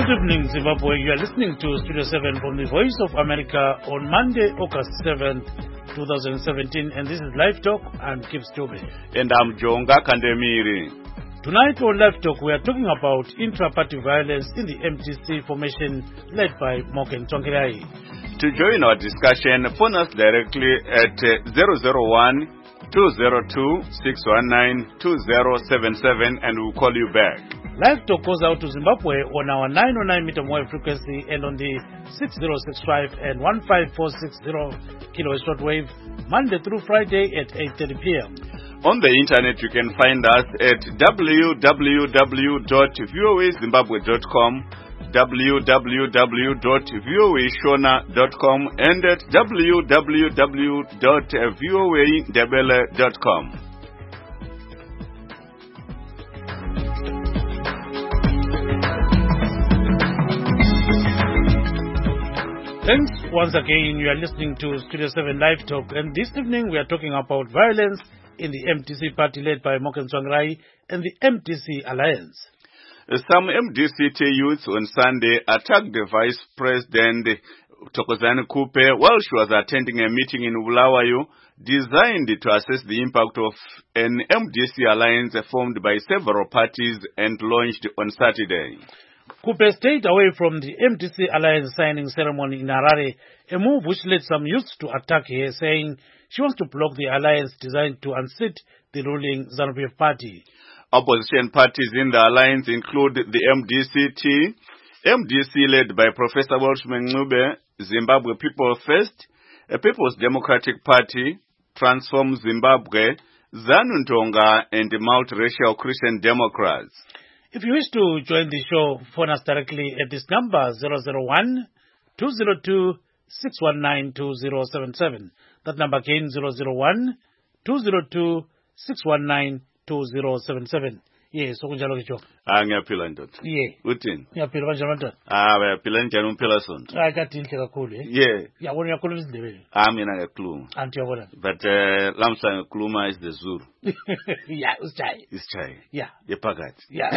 Good evening, Zimbabwe. You are listening to Studio 7 from the Voice of America on Monday, August 7th, 2017. And this is Live Talk. I'm Kip Stube. And I'm Jonga Kandemiri. Tonight on Live Talk, we are talking about intra-party violence in the MDC formation led by Morgan Tsvangirai. To join our discussion, phone us directly at 001-202-619-2077 and we'll call you back. Live Talk goes out to Zimbabwe on our 909 meter wave frequency and on the 6065 and 15460 kilohertz shortwave, Monday through Friday at 8:30 p.m. On the internet, you can find us at www.voazimbabwe.com, www.voashona.com, and at www.voandebele.com. Thanks once again. You are listening to Studio 7 Live Talk, and this evening we are talking about violence in the MDC party led by Morgan Tsvangirai and the MDC Alliance. Some MDC youths on Sunday attacked the Vice President Thokozani Kupe while she was attending a meeting in Bulawayo designed to assess the impact of an MDC alliance formed by several parties and launched on Saturday. Kupe stayed away from the MDC Alliance signing ceremony in Harare, a move which led some youths to attack her, saying she wants to block the alliance designed to unseat the ruling ZANU-PF party. Opposition parties in the alliance include the MDC led by Professor Walsh Mengube, Zimbabwe People First, a People's Democratic Party, Transform Zimbabwe, ZANU-NTONGA, and the Multiracial Christian Democrats. If you wish to join the show, phone us directly at this number 001-202-619-2077. That number again 001-202-619-2077. Yes, okunjalo ke jo. Ngiyaphila ndoda. Yeah. Uthini? Ngiyaphila manje manje. Bayaphila njani umphela sonto? Kade inhle kakhulu eh. Yeah. Yabona uyakhuluma izindebele. Mina ngiyakhuluma. Anti uyabona. But lamhla ngikhuluma is the Zulu. Yeah, usichayi. Isichayi. Yeah. Ephakathi. Yeah.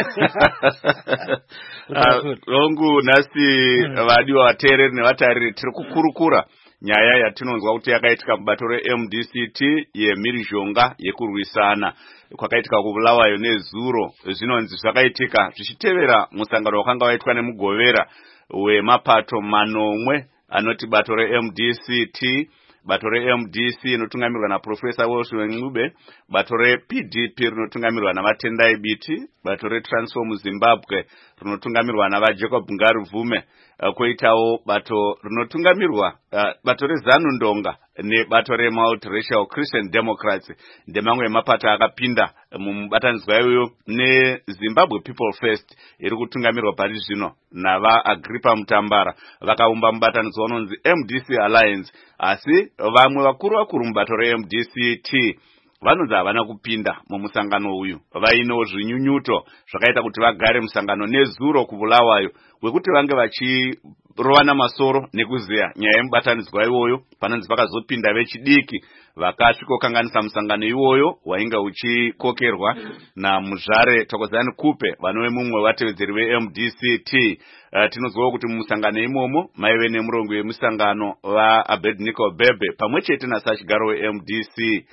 Longu nasi vadiwa vateereri nevatariri tiri kukurukura nyaya yatinonzwa kuti yakaitika mubato reMDCT yemhirizhonga yekurwisana kwakaitika kuBulawayo nezuro. Zvinonzi zvakaitika zvichitevera musangano wakanga waitwa nemugovera wemapato manomwe anoti bato reMDCT, bato reMDC inotungamirwa naProfesa Walsh Mengube, bato rePDP rinotungamirwa naVatendai Biti, bato reTransform Zimbabwe rinotungamirwa navaJacob Ngaruvume, koitawo bato rinotungamirwa bato reZANU-NTONGA nebato reMultiracial Christian Democrats ndemamwe emapato akapinda mumubatanidzwa iyoyo neZimbabwe People First iri kutungamirwa pari zvino navaAgrippa Mutambara vakaumba mubatanidzwa unonzi MDC Alliance, asi vamwe vakuru mubato reMDCT vanonzi havana kupinda mumusangano uyu. Vainewo zvinyunyuto zvakaita kuti vagare musangano nezuro kuBulawayo wekuti vange vachirovana masoro nekuzeya nyaya yemubatanidzwa iwoyo. Panonzi pakazopinda vechidiki vakasvikokanganisa musangano iwoyo wainga uchikokerwa naMuzvare Thokozani Kupe vanove mumwe vatevedzeri veMDCT. Tinozwawo kuti mumusangano imomo maive nemurongo wemusangano vaAbednego Bebe pamwe chete nasachigaro weMDCT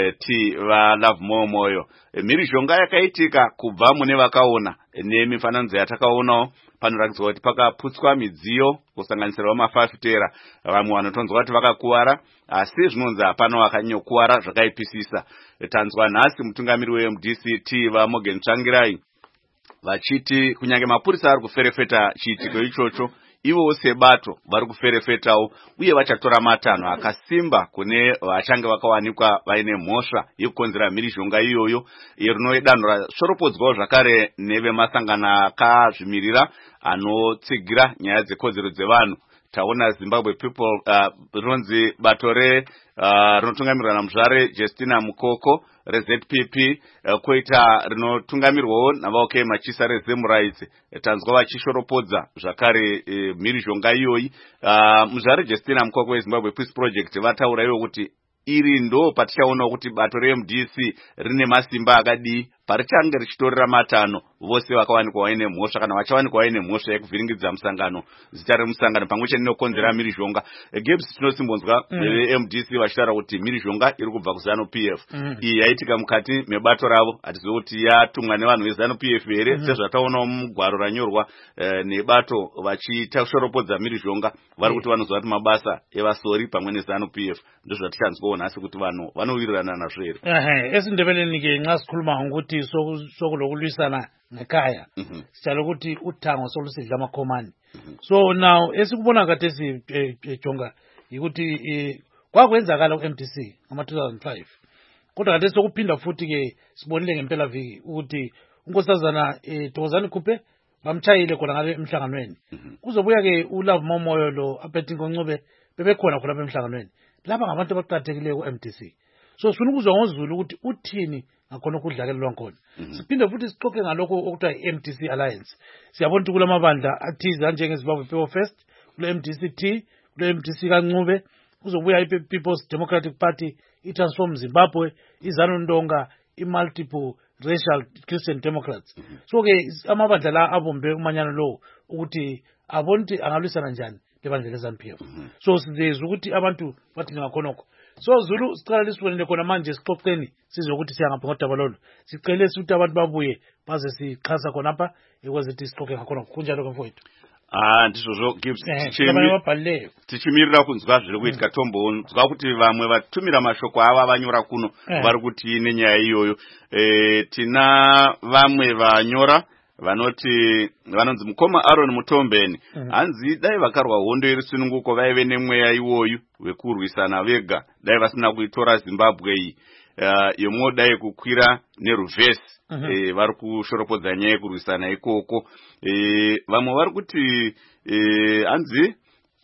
vaLove Moyo. Mhirizhonga yakaitika kubva mune vakaona nemifananidzo yatakaonawo. Panoratidzwa kuti pakaputswa midziyo kusanganisira mafafitera. Vamwe vanotonzwa kuti vakakuwara, asi zvinonzi hapana wakanyokuwara zvakaipisisa. Tanzwa nhasi mutungamiri weMDCT vaMorgan Tsvangirai vachiti kunyange mapurisa ari kuferefeta chiitiko ichocho, ivo sebato vari kuferefetawo uye vachatora matanho akasimba kune vachange vakawanikwa vaine mhosva yekukonzera mhirizhonga iyoyo iro danho rasvoropodzwawo zvakare nevemasangano akazvimirira anotsigira nyaya dzekodzero dzevanhu. Taona Zimbabwe People ronzi bato rinotungamirwa naMuzvare Justina Mukoko reZPP, koita rinotungamirwawo navaOK Machisa reZim Rights. Tanzwa vachishoropodza zvakare mhirizhonga iyoyi. Muzvare Justina Mukoko weZimbabwe Peace Project vataura ivo kuti iri ndo patichaona kuti bato reMDC rine masimba akadii parichange richitorera matano vose vakawanikwa vaine mhosva kana vachawanikwa vaine mhosva yekuvhiringidza musangano zita remusangano pamwe chete nekukonzera mhirizhonga. Gibbs tinosimbonzwa MDC vachitaura kuti mhirizhonga iri kubva kuZanu PF. Iyi yaitika mukati mebato ravo, hatizivi kuti yatumwa nevanhu veZanu PF here sezvataonawo mugwaro ranyorwa nebato vachiita kushoropodza mhirizhonga vari kuti vanozva kuti mabasa evasori pamwe neZanu PF. Ndozvatichanzwawo nhasi kuti vanhu vanowirirana nazvo here. EsiNdebeleni ke nxa sikhuluma ngokuthi sokulokulwisana nekhaya sitshela ukuthi uthango solusidla amakhomani. So now esikubona khathesi Jonga yikuthi kwakwenzakala ku-MDC ngama 2005 kodwa khathesi sokuphinda futhi ke sibonile ngempela viki ukuthi unkosazana Thokozani Khuphe bamtshayile khona ngale emhlanganweni. Kuzobuya ke uLove Momoyo lo aPhethini Koncube bebekhona khona emhlanganweni. Laba ngabantu abaqhathekile ku-MDC. So sifuna ukuzwa ngoZulu ukuthi uthini ngakhona ukudlakelelwa khona. Siphinde futhi sixoxe ngalokho okuthiwa i-MDC Alliance. Siyabona ukuthi kulamabandla athize njengeZimbabwe People First, kule MDC-T, kule MDC kaNcube, kuzobuya i-People's Democratic Party, i-Transform Zimbabwe, iZanu Ndonga, i-Multiple Racial Christian Democrats. So ke amabandla la abombe umanyano lo ukuthi abona ukuthi angalwisana njani lebandla leZanu PF. So sizezwe ukuthi abantu bathi ngakhonokho. So Zulu sicela lisibonele khona manje sixoxeni sizwe ukuthi siyangaphi ngodaba lolu. Sicela ukuthi abantu babuye baze sixhasa khona apha ekwazithi sixoxe ngakhona kunjalo ke mfowethu. Ndizvozvo Gibbs tichimirira kunzwa zviri kuitika Tombo. Nzwa kuti vamwe vatumira mashoko ava vanyora kuno vari kuti nenyaya iyoyo. Tina vamwe vanyora vanonzi mukoma Aaron Mutombeni hanzi dai vakarwa hondo irisununguko vaive nemweya iwoyu wekurwisana vega dai vasina kuitora Zimbabwe iyi yomwe dai kukwira neruvhesi vari kushoropodza nyaya yekurwisana ikoko. Vamwe vari kuti hanzi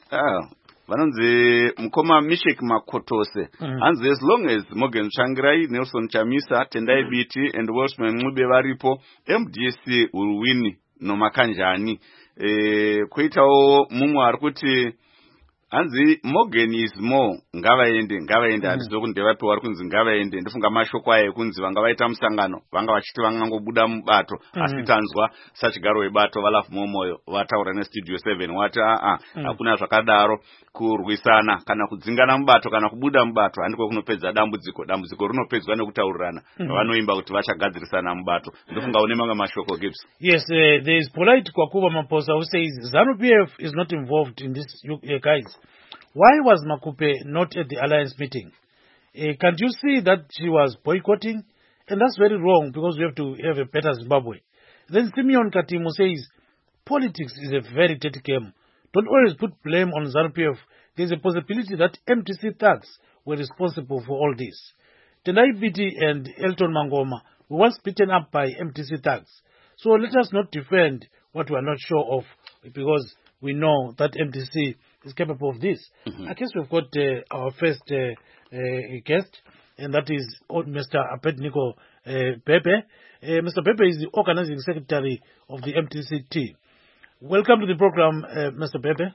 vanonzi mukoma Mishek Makotose hanzi as long as Morgan Tsvangirai, Nelson Chamisa, Tendai Biti and Welshman Ncube varipo MDC will win nomakanjani. Kuitawo mumwe ari kuti hanzi Morgan is more ngavaende handizvo kuti ndevapiwa vari kunzi ngavaende. Ndifunga mashoko aya ekunzi vanga vaita musangano vanga vachiti vangangobuda mubato asi tanzwa sachigaro webato vaLove Momoyo vataura neStudio 7 wati hakuna zvakadaro kurwisana kana kudzingana mubato kana kubuda mubato handiko kunopedza dambudziko rinopedzwa nekutaurirana vanoimba kuti vachagadzirisana mubato. Ndofunga une mamwe mashoko Gibbs. Yes, there is Polite Kwakuba Maposa who says Zanu PF is not involved in this guys. Why was Makupe not at the alliance meeting? Can't you see that she was boycotting? And that's very wrong because we have to have a better Zimbabwe. Then Simeon Katimu says, politics is a very dirty game. Don't always put blame on Zanu PF. There's a possibility that MDC thugs were responsible for all this. Tendai Biti and Elton Mangoma were once beaten up by MDC thugs. So let us not defend what we are not sure of because we know that MDC is capable of this. I guess we've got our first guest, and that is Mr. Abednego Pepe. Mr. Pepe is the organizing secretary of the MDC-T. Welcome to the program, Mr. Pepe.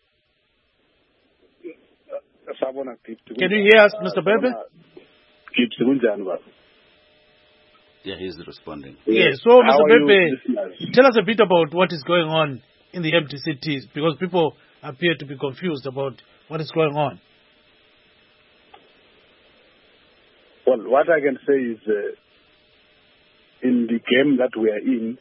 Can you hear us, Mr. Pepe? Yeah, he's responding. Yeah, so Mr. Pepe, tell us a bit about what is going on in the MDC-T, because people appear to be confused about what is going on. Well, what I can say is in the game that we are in,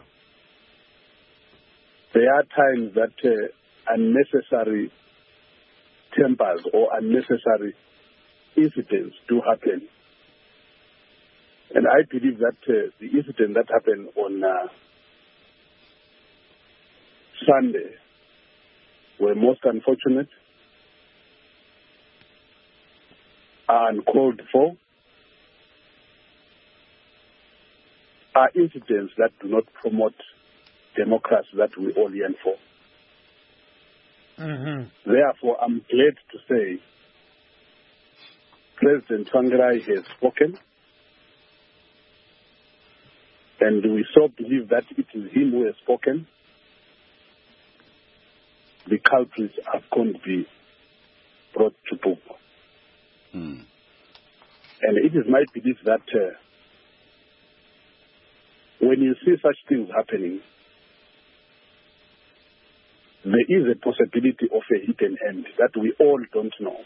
there are times that unnecessary tempers or unnecessary incidents do happen. And I believe that the incident that happened on Sunday were most unfortunate, uncalled for, are incidents that do not promote democracy that we all yearn for. Therefore, I'm glad to say President Tsvangirai has spoken, and we so believe that it is him who has spoken. The culprits are going to be brought to book. And it is my belief that when you see such things happening, there is a possibility of a hidden end that we all don't know.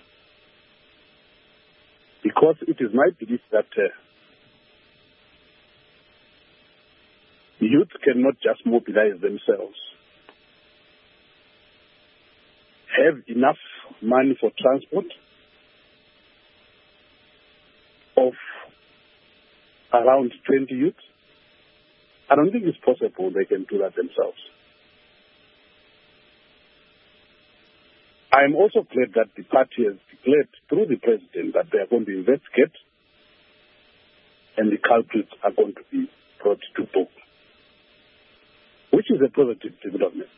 Because it is my belief that youth cannot just mobilize themselves, have enough money for transport of around 20 youth. I don't think it's possible they can do that themselves. I am also glad that the party has declared through the president that they are going to investigate and the culprits are going to be brought to book, which is a positive development.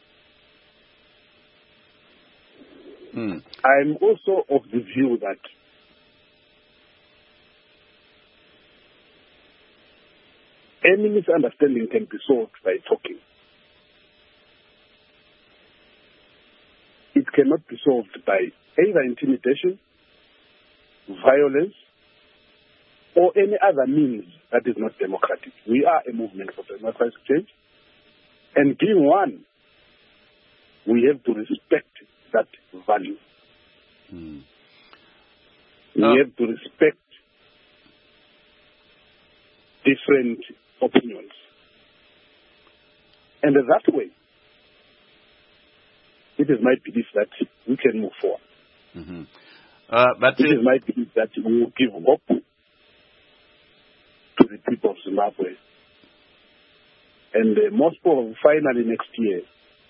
I am also of the view that any misunderstanding can be solved by talking. It cannot be solved by either intimidation, violence, or any other means that is not democratic. We are a movement for democratic change, and being one, we have to respect that value. We have to respect different opinions. And that way, it is my belief that we can move forward. But it is my belief that we will give hope to the people of Zimbabwe. And most probably, finally next year,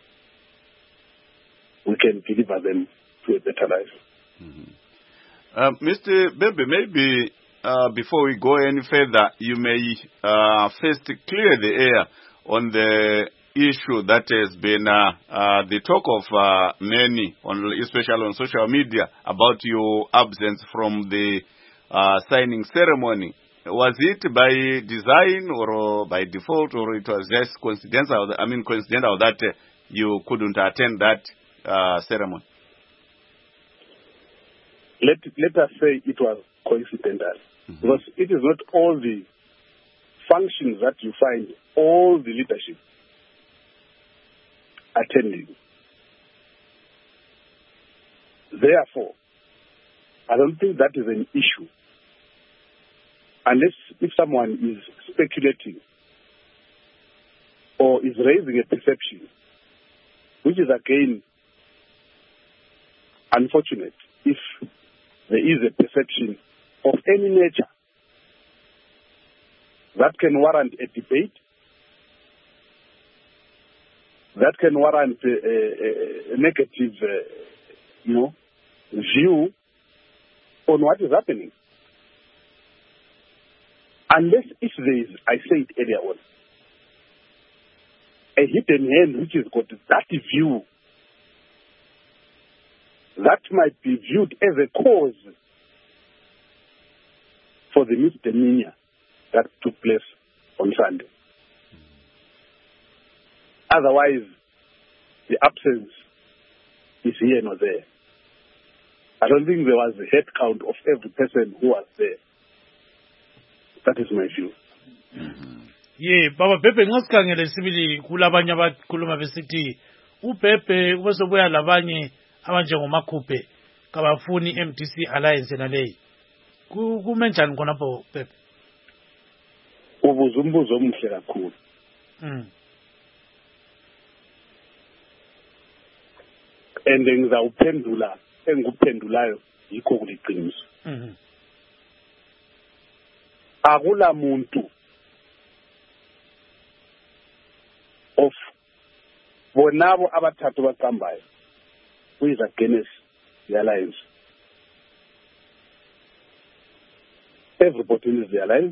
we can deliver them to a better life. Mr. Bebe, maybe before we go any further, you may first clear the air on the issue that has been the talk of many, especially on social media, about your absence from the signing ceremony. Was it by design or by default, or it was just coincidental? Coincidental that you couldn't attend that ceremony? Let us say it was coincidental, because it is not all the functions that you find all the leadership attending. Therefore, I don't think that is an issue, unless if someone is speculating or is raising a perception, which is again unfortunate if there is a perception of any nature that can warrant a debate, that can warrant a negative, view on what is happening. Unless if there is, I said earlier on, a hidden hand which has got that view, that might be viewed as a cause for the misdemeanor that took place on Sunday. Otherwise, the absence is here nor there. I don't think there was a head count of every person who was there. That is my view. Baba Bebe ngosikhangele sibili kulabanye abakhuluma besithi uBhebhe ubesobuya labanye abanjengomakhuphe kabafuni MDC alliance naleyi. Kume njani khonapho Bhebhe? Ubuza umbuzo omuhle kakhulu. And ngizawuphendula engikuphendulayo yikho kuliqiniso. Akula muntu of bonabo abathathu baqambayo who is against the alliance. Everybody is the alliance.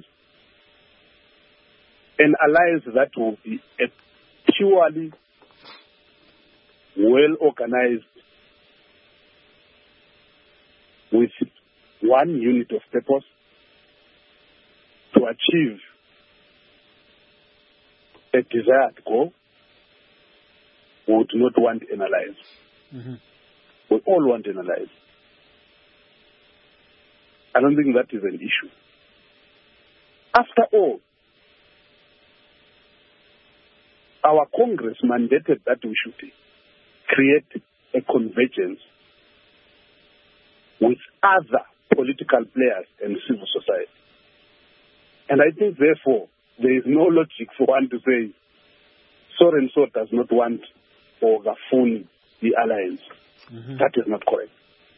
An alliance that will be a purely well-organized with one unit of purpose to achieve a desired goal. We would not want an alliance. We all want an alliance. I don't think that is an issue. After all, our Congress mandated that we should create a convergence with other political players and civil society. And I think, therefore, there is no logic for one to say so-and-so does not want or Gafuni the alliance. That is not correct.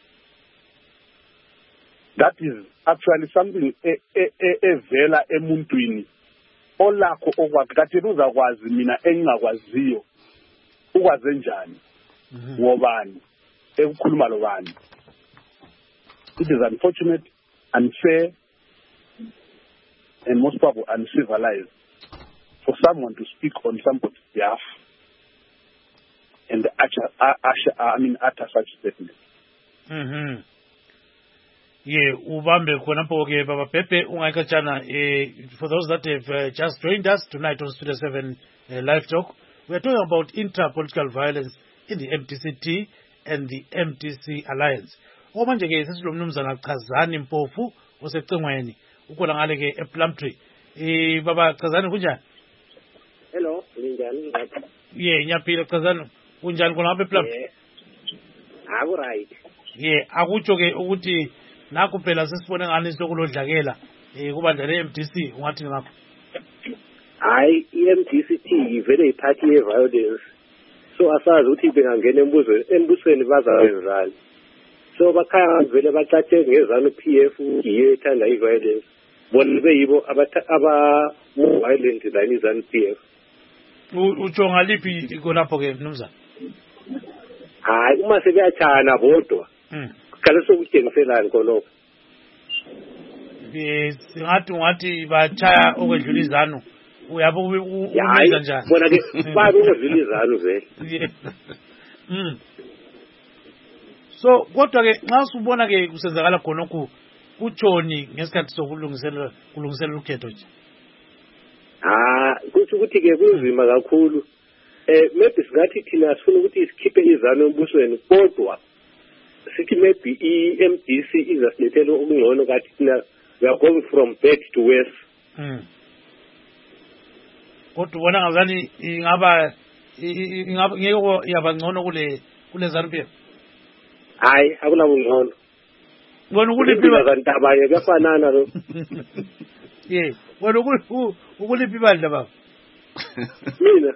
That is actually something evela emuntwini olakho okwakathi uzakwazi mina engingakwaziyo ukwaze njani ngobani ekukhuluma lobani. It is unfortunate, unfair, and most probably uncivilized for someone to speak on somebody's behalf and utter such statements. Yeah, ubambe khonapho ke baba Pepe ungayikatshana. For those that have just joined us tonight on Studio 7 Live Talk, we are talking about inter-political violence in the MDC-T and the MDC Alliance. Omanje ke sesilo mnumzana Chazani Mpofu osecingweni ukhona ngale ke ePlumtree. Baba Chazani kunjani? Hello, njani? Yeah, nyaphila Chazani. Kunjani khona ngapha ePlumtree? Aku right. Yeah, akutsho ke ukuthi nakho phela sesibone ngani sokulodlakela kubandla leMDC ungathi ngakho? Hayi, iMDC-T vele iphathi ye-violence. So asazi ukuthi bengangena embusweni bazawenzani. So bakhaya vele bacatshe ngezana uPF yiyo ethanda i-violence. Bona beyibo aba-violent than izana uPF. Utsho ngaliphi khonapho ke mnumzana? Hayi, uma sebeyachana bodwa. Kale sokutshengiselani khonapho. Singathi bachaya okwedlula izanu. Uyabo ubiza njani? Bona ke babe okwedlula izanu vele. So kodwa ke nxa usubona ke kusenzakala khonokho kutshoni ngesikhathi sokulungiselela ukhetho nje. Kuthi ukuthi ke kunzima kakhulu. Maybe singathi thina sifuna ukuthi sikhiphe izanu embusweni kodwa sithi maybe iMDC izasilethela okungcono kathi thina we are going from bad to worse. Kodwa ubona ngazani ingaba ngeke yabangcono kule ZANU-PF? Hayi, akunabungcono. Wena ukuliphi bantabanye kuyafanana lo. Yeah, wena ukuliphi bandla baba? Mina?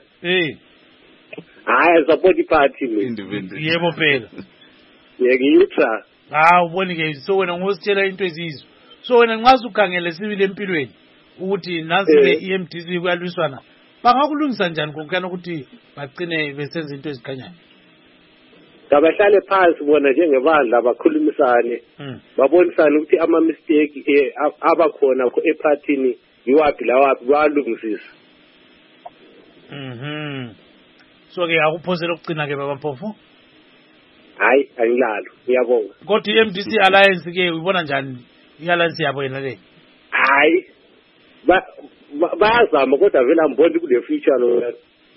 Hayi, support party independent. Yebo phela. Ngiyitha. Uboni ke so wena ngositshela into ezizwe. So wena nxa usukhangele sibile empilweni ukuthi nazi iMDC kuyalwiswana. Bangakulungisa njani kokana ukuthi bagcine besenza into ezikhanyayo? Kabahlale phansi bona njengebandla bakhulumisane. Babonisane ukuthi ama mistake abakhona epartini yiwapi lawapi balungisisa. So ke akuphosela ukugcina ke baba Mpofu? Hayi, angilalo. Ngiyabonga. Kodwa iMDC Alliance ke uyibona njani i-alliance yabo yena le? Hayi. Bayazama kodwa vele amboni kule future lo.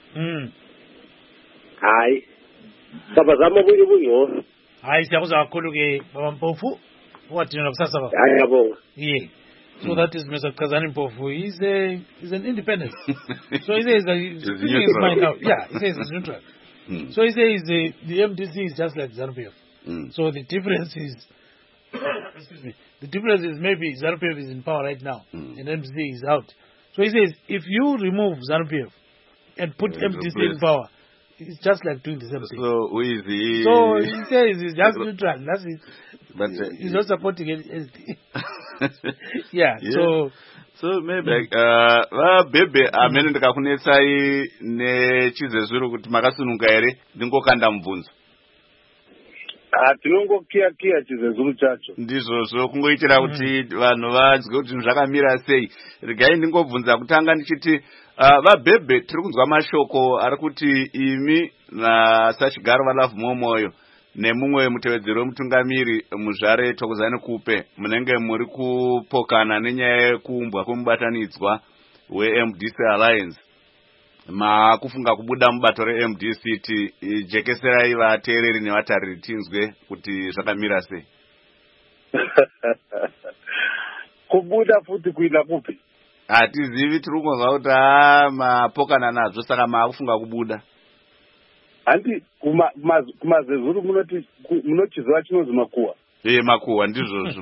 Hayi. Sabazama bonke bungcono. Hayi siyakuzwa kakhulu ke baba Mpofu. Wathi nina kusasa baba? Hayi ngiyabonga. Yeah. So that is Mr. Chazani Mpofu. He's an independent. So he says he's his mind out. Yeah, he says he's neutral. So he says the MDC is just like ZANU-PF. So the difference is, excuse me, the difference is maybe ZANU-PF is in power right now and MDC is out. So he says if you remove ZANU-PF and put MDC in power, it's just like doing the same thing. So who is he? So he says he's just neutral. That's it. But he's not supporting anything. Yeah. So maybe bebe amene ndikakunetsai nechizezuro kuti makasununga ere ndingokanda mubvunzo. Tinongokiya chizezuro chacho. Ndizvozvo kungoitira kuti vanhu vanzwe kuti zvakamira sei. Regai ndingobvunza kutanga ndichiti vabhebhe tiri kunzwa mashoko ari kuti imi naSachigaro vaLove Momoyo nemumwe mutevedzeri wemutungamiri muzvare Thokozani Kupe munenge muri kupokana nenyaya yekuumbwa kwemubatanidzwa weMDC Alliance. Makufunga kubuda mubato reMDC-T, jekeserai vateereri nevatariri tinzwe kuti zvakamira sei. Kubuda futi kuenda kupi? hatizivi, tiri kungonzwa kuti mapokana nazvo, saka maakufunga kubuda. Handi kumazezuru munochiziva chinonzi makuwa. Makuwa ndizvozvo.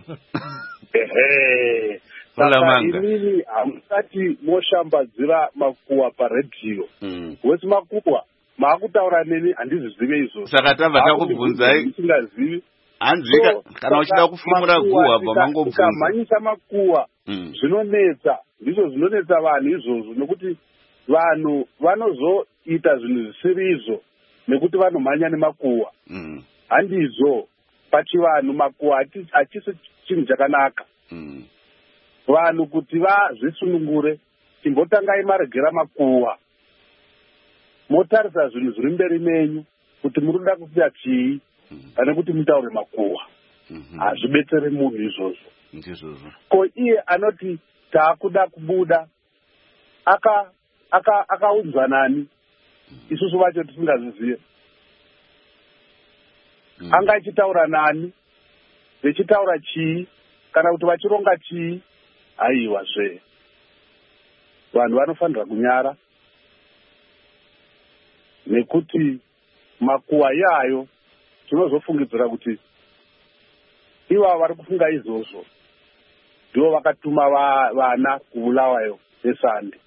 Saka inini hamusati moshambadzira makuwa paredhiyo. Wesi makuwa maakutaura neni handizvizive izvozvo. Saka tabva takubvunzai. Ndisingazivi. Hanzika kana uchida kufumura guwa pamangobvunza. Tikamhanyisa makuwa zvinonetsa, ndizvo zvinonetsa vanhu izvozvo, nekuti vanhu vanozoita zvinhu zvisiri izvo nekuti vanomhanya nemakuwa. Handizvo pachivanhu makuwa hachisi chinhu chakanaka. Vanhu kuti vazvisunungure, chimbotangai maregera makuwa, motarisa zvinhu zviri mberi menyu kuti murikuda kuita chii, pane kuti mutaure makuwa. Hazvibetsere munhu izvozvo. Ko iye anoti taakuda kubuda akaunzwa nani, isusu vacho tisingazizive. Anga achitaura nani, vechitaura chii, kana kuti vachironga chii. Aiwa zve, vanhu vanofanira kunyara, nekuti makuwa yayo tinozofungidzira kuti iva vari kufunga izvozvo ndivo vakatuma vana kuulawayo nesande.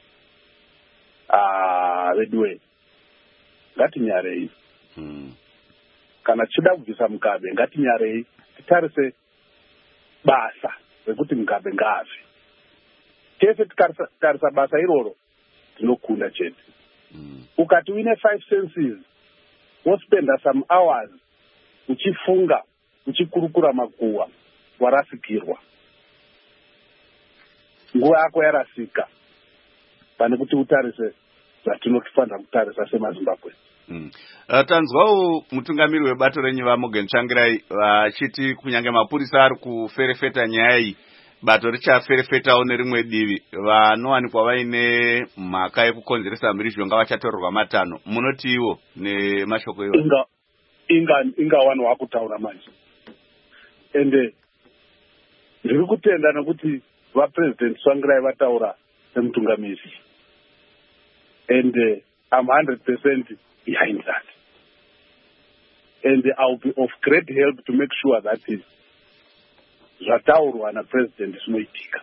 Veduwe, ngatinyarei. Kana tichida kubvisa Mugabe, ngatinyarei, titarise basa rekuti Mugabe ngaafe. Tese tikarisa basa iroro tinokunda chete. Ukati uine 5 senses, wospenda some hours uchifunga, uchikurukura makuwa, warasikirwa. Nguva yako yarasika, pane kuti utarise zvatinofanira kutarisa semaZimbabwe. Tanzwawo mutungamiri webato renyu vaMorgan Tsvangirai vachiti kunyange mapurisa ari kuferefeta nyaya iyi, bato richaferefetawo nerimwe divi, vanowanikwa vaine mhaka yekukonzeresa mhirizhonga vachatorerwa matanho. Munoti iwo nemashoko iwo? Inga vanhu vakutaura manje. Ende ndiri kutenda nekuti vaPresident Tsvangirai vataura semutungamiri. And I'm 100% behind that. And I'll be of great help to make sure that zvataurwa naPresident zvinoitika.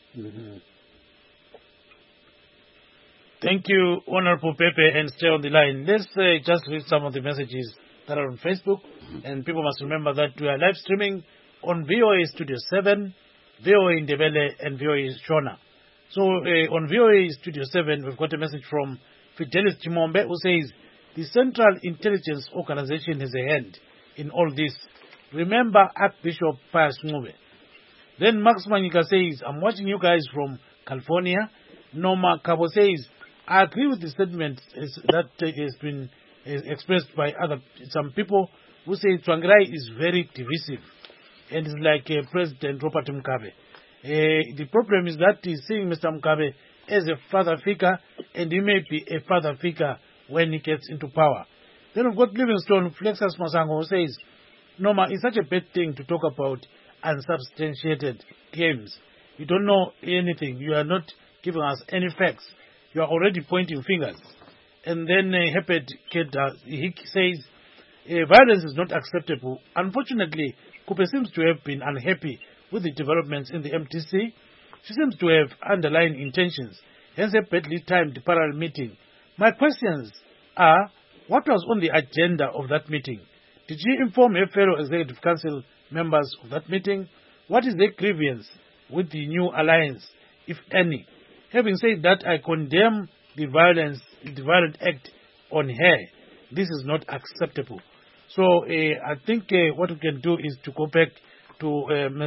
Thank you, Honorable Pepe, and stay on the line. Let's just read some of the messages that are on Facebook. And people must remember that we are live streaming on VOA Studio 7, VOA Ndebele, and VOA Shona. So on VOA Studio 7, we've got a message from Fidelis Chimombe, who says, the Central Intelligence Organization has a hand in all this. Remember Archbishop Pius Ngube. Then Max Manika says, I'm watching you guys from California. Norma Cabo says, I agree with the statement that has been expressed by some people who say Tsvangirai is very divisive and is like President Robert Mugabe. The problem is that he's seeing Mr. Mugabe as a father figure, and he may be a father figure when he gets into power. Then we've got Livingstone Flexus Masango, who says, Norma, it's such a bad thing to talk about unsubstantiated claims. You don't know anything. You are not giving us any facts. You are already pointing fingers. And then Heped Keda, he says, violence is not acceptable. Unfortunately, Kupe seems to have been unhappy with the developments in the MTC. She seems to have underlying intentions, hence a badly timed parallel meeting. My questions are, what was on the agenda of that meeting? Did she inform her fellow Executive Council members of that meeting? What is their grievance with the new alliance, if any? Having said that, I condemn the violent act on her. This is not acceptable. So I think what we can do is to go back to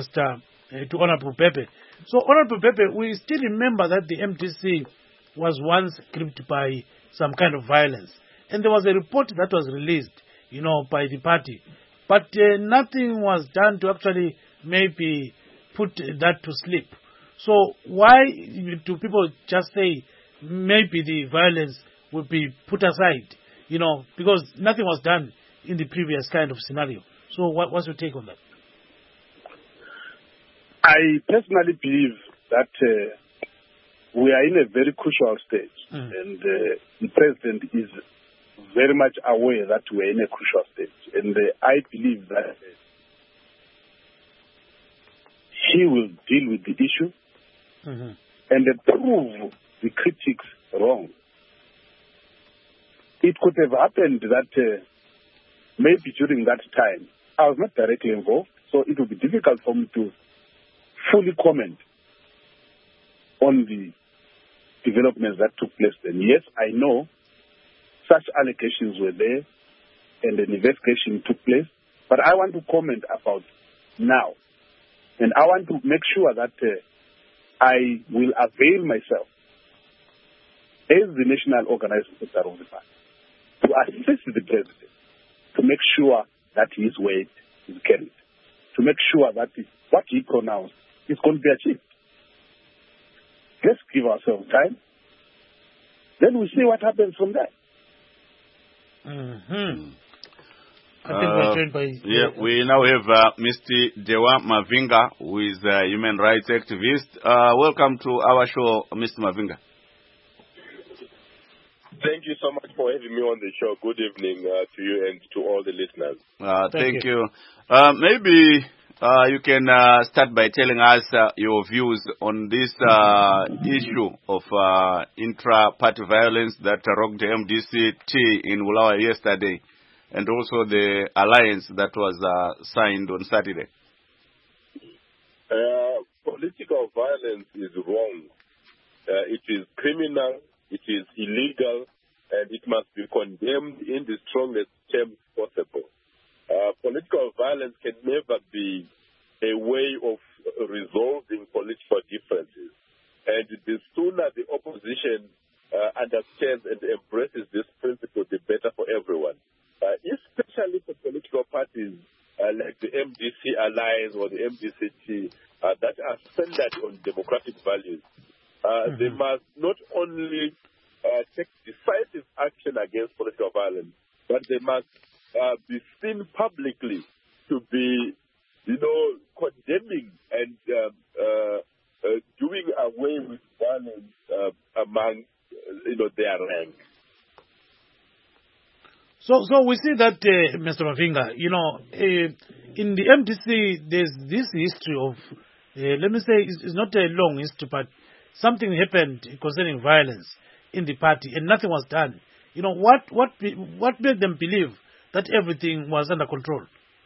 to Honorable Pepe. So Honorable Pepe, we still remember that the MTC was once gripped by some kind of violence, and there was a report that was released, by the party, but nothing was done to actually maybe put that to sleep. So why do people just say maybe the violence will be put aside? Because nothing was done in the previous kind of scenario. So what's your take on that? I personally believe that we are in a very crucial stage, and the president is very much aware that we are in a crucial stage, and I believe that he will deal with the issue and prove the critics wrong. It could have happened that maybe during that time, I was not directly involved, so it would be difficult for me to fully comment on the developments that took place then. Yes, I know such allegations were there and an investigation took place, but I want to comment about now. And I want to make sure that I will avail myself as the national organizing secretary of the party to assist the president to make sure that his word is carried, to make sure that what he pronounced is going to be achieved. Let's give ourselves time. Then we'll see what happens from there. I think we're joined by... we now have Mr. Dewa Mavinga, who is a human rights activist. Welcome to our show, Mr. Mavinga. Thank you so much for having me on the show. Good evening to you and to all the listeners. Thank you. Maybe you can start by telling us your views on this issue of intra-party violence that rocked MDC-T in Bulawayo yesterday, and also the alliance that was signed on Saturday. Political violence is wrong. It is criminal. It is illegal, and it must be condemned in the strongest terms possible. Political violence can never be a way of resolving political differences. And the sooner the opposition understands and embraces this principle, the better for everyone. Especially for political parties like the MDC Alliance or the MDC-T that are centered on democratic values. They must not only take decisive action against political violence, but they must be seen publicly to be, condemning and doing away with violence among, their ranks. So we see that, Mr. Mavinga, in the MDC, there's this history of, let me say, it's not a long history, but something happened concerning violence in the party, and nothing was done. What made them believe that everything was under control?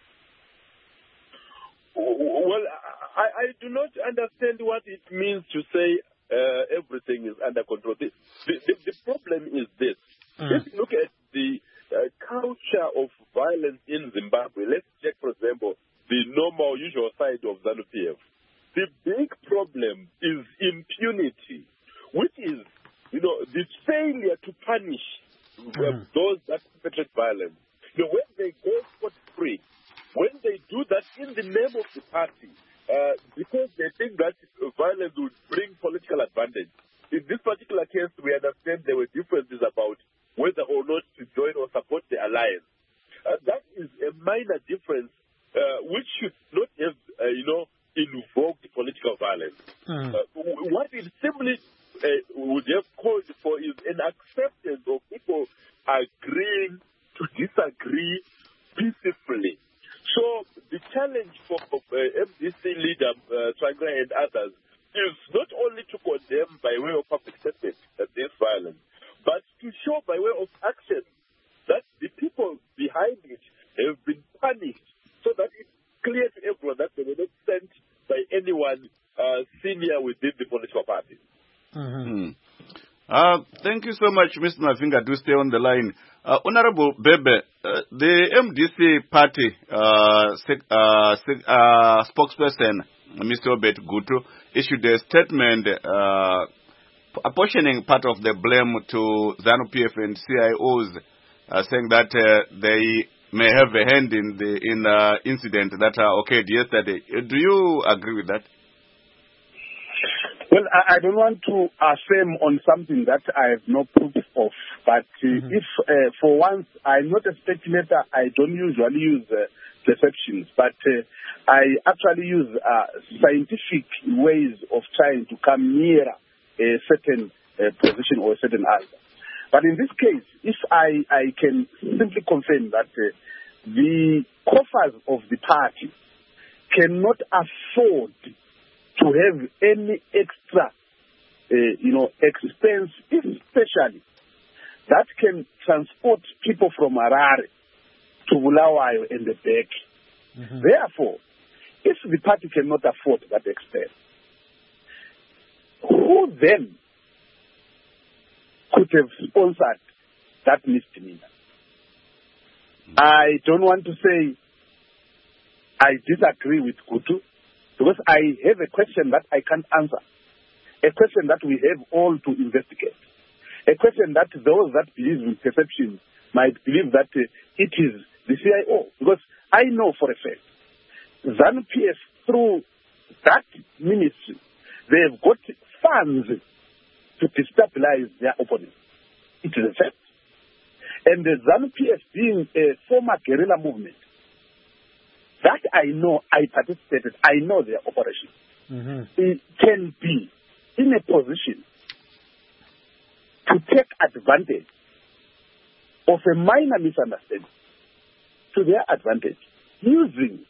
Well, I do not understand what it means to say everything is under control. The problem is this. If you look at the culture of violence in Zimbabwe, let's check, for example, the normal, usual side of ZANU-PF. The big problem is impunity, which is, the failure to punish those that perpetrate violence. When they go scot-free, when they do that in the name of the party, because they think that violence would bring political advantage. In this particular case, we understand there were differences about whether or not to join or support the alliance. That is a minor difference, which should not have, invoked political violence. What it simply would have called for is an acceptance of people agreeing to disagree peacefully. So the challenge for MDC leader Tsvangirai and others is not only to condemn by way of public statement this violence, but to show by way of action that the people behind it have been punished, so that it's clear to everyone that they were not sent by anyone senior within the political party. Thank you so much, Mr. Mavinga. Do stay on the line. Honorable Bebe, the MDC party spokesperson, Mr. Obed Gutu, issued a statement apportioning part of the blame to ZANU-PF and CIOs, saying that they may have a hand in the incident that occurred yesterday. Do you agree with that? Well, I don't want to affirm on something that I have no proof of. But if, for once, I'm not a speculator, I don't usually use perceptions. But I actually use scientific ways of trying to come nearer a certain position or a certain answer. But in this case, if I can simply confirm that the coffers of the party cannot afford to have any extra, expense, especially that can transport people from Harare to Bulawayo and the back. Mm-hmm. Therefore, if the party cannot afford that expense, who then could have sponsored that misdemeanor? I don't want to say I disagree with Gutu, because I have a question that I can't answer, a question that we have all to investigate, a question that those that believe in perception might believe that it is the CIO, because I know for a fact ZANU-PF, through that ministry, they have got funds to destabilize their opponents. It is a fact. And the ZANU-PF being a former guerrilla movement, that I know, I participated, I know their operation. Mm-hmm. It can be in a position to take advantage of a minor misunderstanding to their advantage using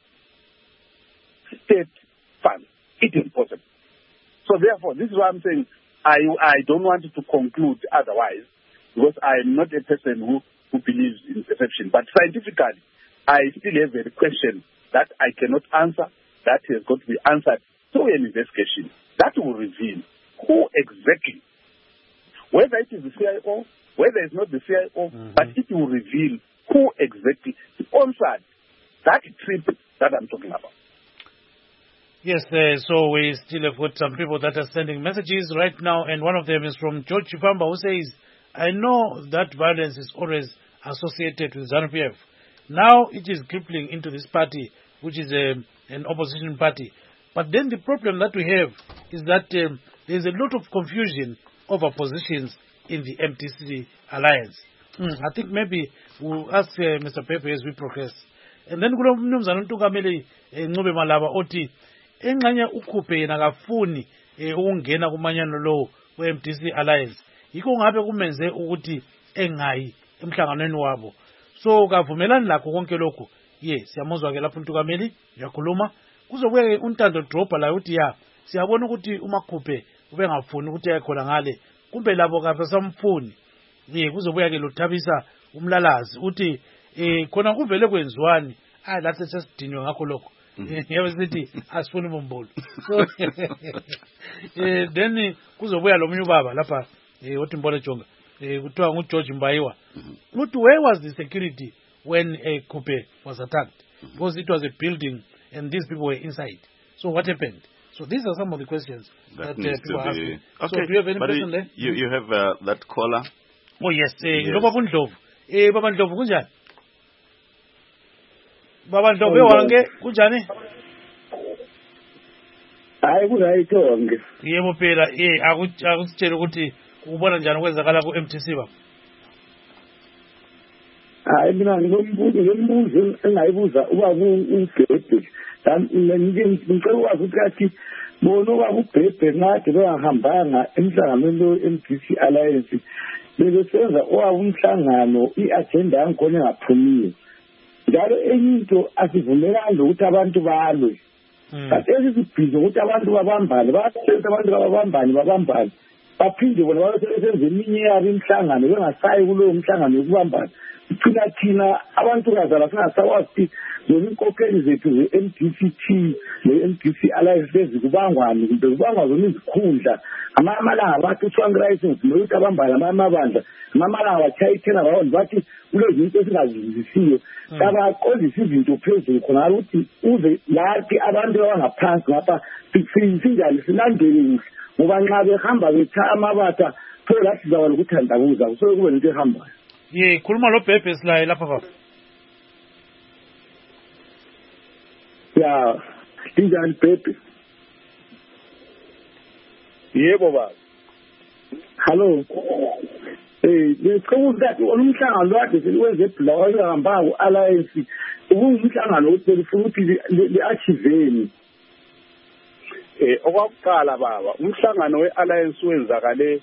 state funds. It is possible. So therefore, this is why I'm saying I don't want to conclude otherwise, because I am not a person who believes in perception. But scientifically, I still have a question that I cannot answer, that has got to be answered through an investigation that will reveal who exactly, whether it is the CIO, whether it's not the CIO, but it will reveal who exactly sponsored that trip that I'm talking about. Yes, so we still have got some people that are sending messages right now, and one of them is from George Chipamba, who says, I know that violence is always associated with ZANU-PF. Now it is crippling into this party, which is an opposition party. But then the problem that we have is that there's a lot of confusion over positions in the MDC alliance. I think maybe we'll ask Mr. Pepe as we progress. And then kulo mnumzana uNtungameli Ncube Malaba othi engxenye ukhuphe yena kafuni ukungena kumanyano lo we-MDC alliance. Yikho ngabe kumenze ukuthi engayi emhlanganweni wabo. So kavumelani lakho konke lokhu. Siyamuzwa ke lapho uNtungameli uyakhuluma. Kuzobuye ke uNtando Dropha la uthi siyabona ukuthi uMakhuphe ubengafuni ukuthi ayekhona ngale. Kumbe labo kabasamfuni. Kuzobuya ke lothabisa umlalazi uthi khona kuvele kwenziwani lathi sesidinwe ngakho lokho. Yabe sithi asifuni bombulo. So then kuzobuya lo munye ubaba lapha othi Mbole Jonga kuthiwa nguGeorge Mbayiwa. Uthi where was the security when Khuphe was attacked? Because it was a building and these people were inside. So what happened? So these are some of the questions that people are asking. Okay. So do you have any question there? You have that caller? Oh yes. Baba Ndlovu. Baba Ndlovu kunjani? Baba Ndlovu wange kunjani? Hayi kunayithonke. Yebo phela akusitshela ukuthi ubona njani kwenzakala ku MTC ba. Hayi mina ngombuzo engayibuza uba uGebhe. Ngicela ukwazi ukuthi bona uba uGebhe ngade bengahambanga emhlanganweni lo MDC alliance. Bebesenza umhlangano iagenda yankhona engaphumiyo. Njalo enye into asivumelanga ukuthi abantu balwe. Kanti esibhizi ukuthi abantu babambane, basenza abantu babambane. Baphinde bona basebenza eminye yabo imhlangano bengasayi kulowo mhlangano yokubambana. Thina abantu kazala singasakwazi zona inkokheli zethu ze-MDCT ne-MDC alliance lezi kubangwani kumbe kubangwa zona izikhundla amalanga bathi u-fundraising nokuthi abambala amabandla amalanga batshayithena bawona bathi kulezi zinto esingazizisiyo kabaqondisa izinto phezulu khona ukuthi uze lathi abantu abangaphansi ngapha sinjani silandele kuhle ngoba nxa behamba betshaya amabata phela lathi sizaba lokuthandabuza kusuke kube nento ehambayo. Khuluma lo Bhebhe silaye lapha baba. Ya, injani Bhebhe? Yebo baba. Hello. Ngicela ukuthi umhlangano lokade siwenze eBulawayo ehamba ku-alliance ubungumhlangano ukuthi befuna ukuthi li-achieveni. Okwakuqala baba umhlangano we-alliance wenzakale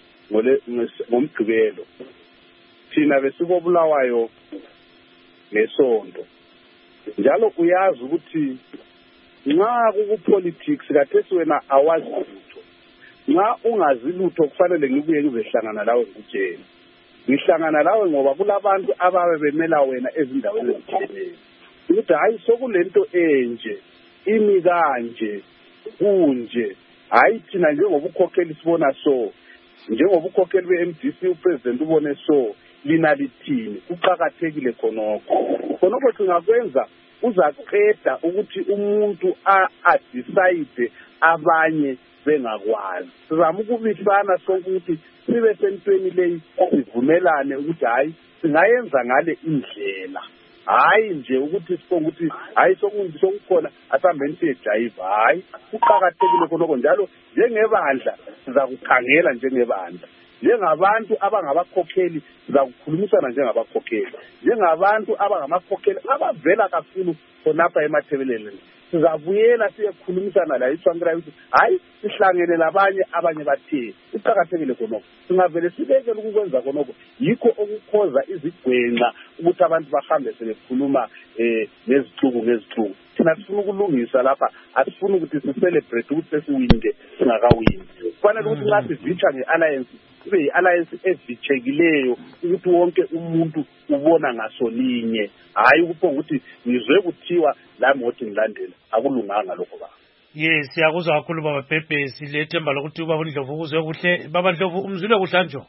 ngomgqibelo thina besikobulawayo ngesonto njalo uyazi ukuthi nxa kupolitics kathesi wena awazi lutho nxa ungazi lutho kufanele ngibuye ngizehlangana lawe ngikutshela ngihlangana lawe ngoba kulabantu ababe bemela wena ezindaweni ezitshiyeneyo ukuthi hayi sokulento enje imi kanje kunje hayi thina njengobukhokheli sibona so njengobukhokheli be-MDC upresident ubone so lina lithini kuqakathekile khonokho singakwenza uzaqeda ukuthi umuntu a-decide abanye bengakwazi sizama ukubisana sonke ukuthi sibe sentweni leyi sivumelane ukuthi hayi singayenza ngale indlela hayi nje ukuthi sibonge ukuthi hayi sokukhona asihambeni siyejayiva hayi kuqakathekile khonokho njalo njengebandla siza kukhangela njengebandla njengabantu abangabakhokheli siza kukhulumisana njengabakhokheli njengabantu abangamakhokheli abavela kakhulu khonapha emathebeleni sizabuyela siyekhulumisana la iswankira ukuthi hayi sihlangene labanye bathe kuqakathekile khonokho singavele sibekele ukukwenza khonokho yikho okukhoza izigwenxa ukuthi abantu bahambe sebekhuluma ngezixuku thina sifuna ukulungisa lapha asifuni ukuthi sicelebrate ukuthi sesiwinde singakawini kufanele ukuthi nxa sivitsha nge-alliance kube yi-alliance evitshekileyo ukuthi wonke umuntu ubona ngasolinye hayi ukuphonga ukuthi ngizwe kuthiwa lami ngothi ngilandela akulunganga lokho baba. Yes, siyakuzwa kakhulu baba Bhebhe silethemba lokuthi ubaba uNdlovu ukuzwe kuhle. Baba Ndlovu umzwile kuhle njo?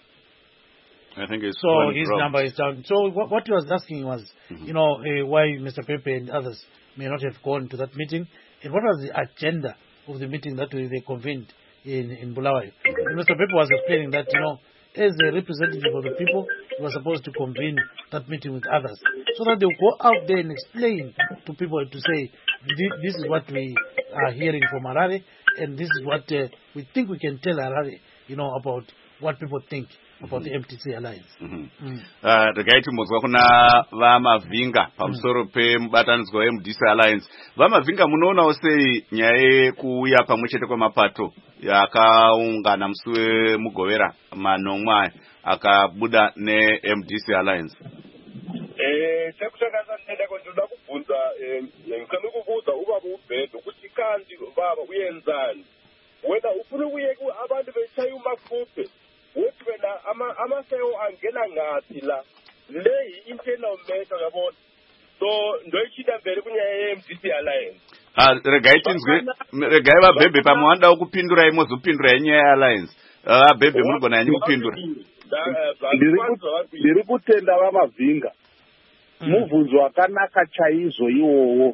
I think it's so his number is down. So what he was asking was, why Mr. Bhebhe and others may not have gone to that meeting, and what was the agenda of the meeting that they convened in Bulawayo. Mr. Bhebhe was explaining that, as a representative of the people, he was supposed to convene that meeting with others, so that they'll go out there and explain to people to say, this is what we are hearing from Harare, and this is what we think we can tell Harare, about what people think about the MTC alliance. Regaiti muzwa kuna vamavinga pamusoro pemubatanidzwa weMDC alliance. Vamavinga munoona osei nyaya kuuya pamwechete kwemapato yakaungana musi wemugovera manomwe akabuda neMDC alliance. Sekushakasa ndeko ndoda kubvunza ngicela ukubuza ubaba uBhebhe ukuthi kanti baba uyenzani wena ufuna ukuye abantu beshaya umafuphe uthi wena amaseyo angena ngathi la le internal measure yabona so ndoyichita mbele kunyaya yeMDC alliance regai vaBhebhe pamuwanda ukupindura imozopindura yenyaya alliance vaBhebhe munogona yanyi kupindura ndiri kutenda vamavinga mubvunzo wakanaka chaizvo iwowo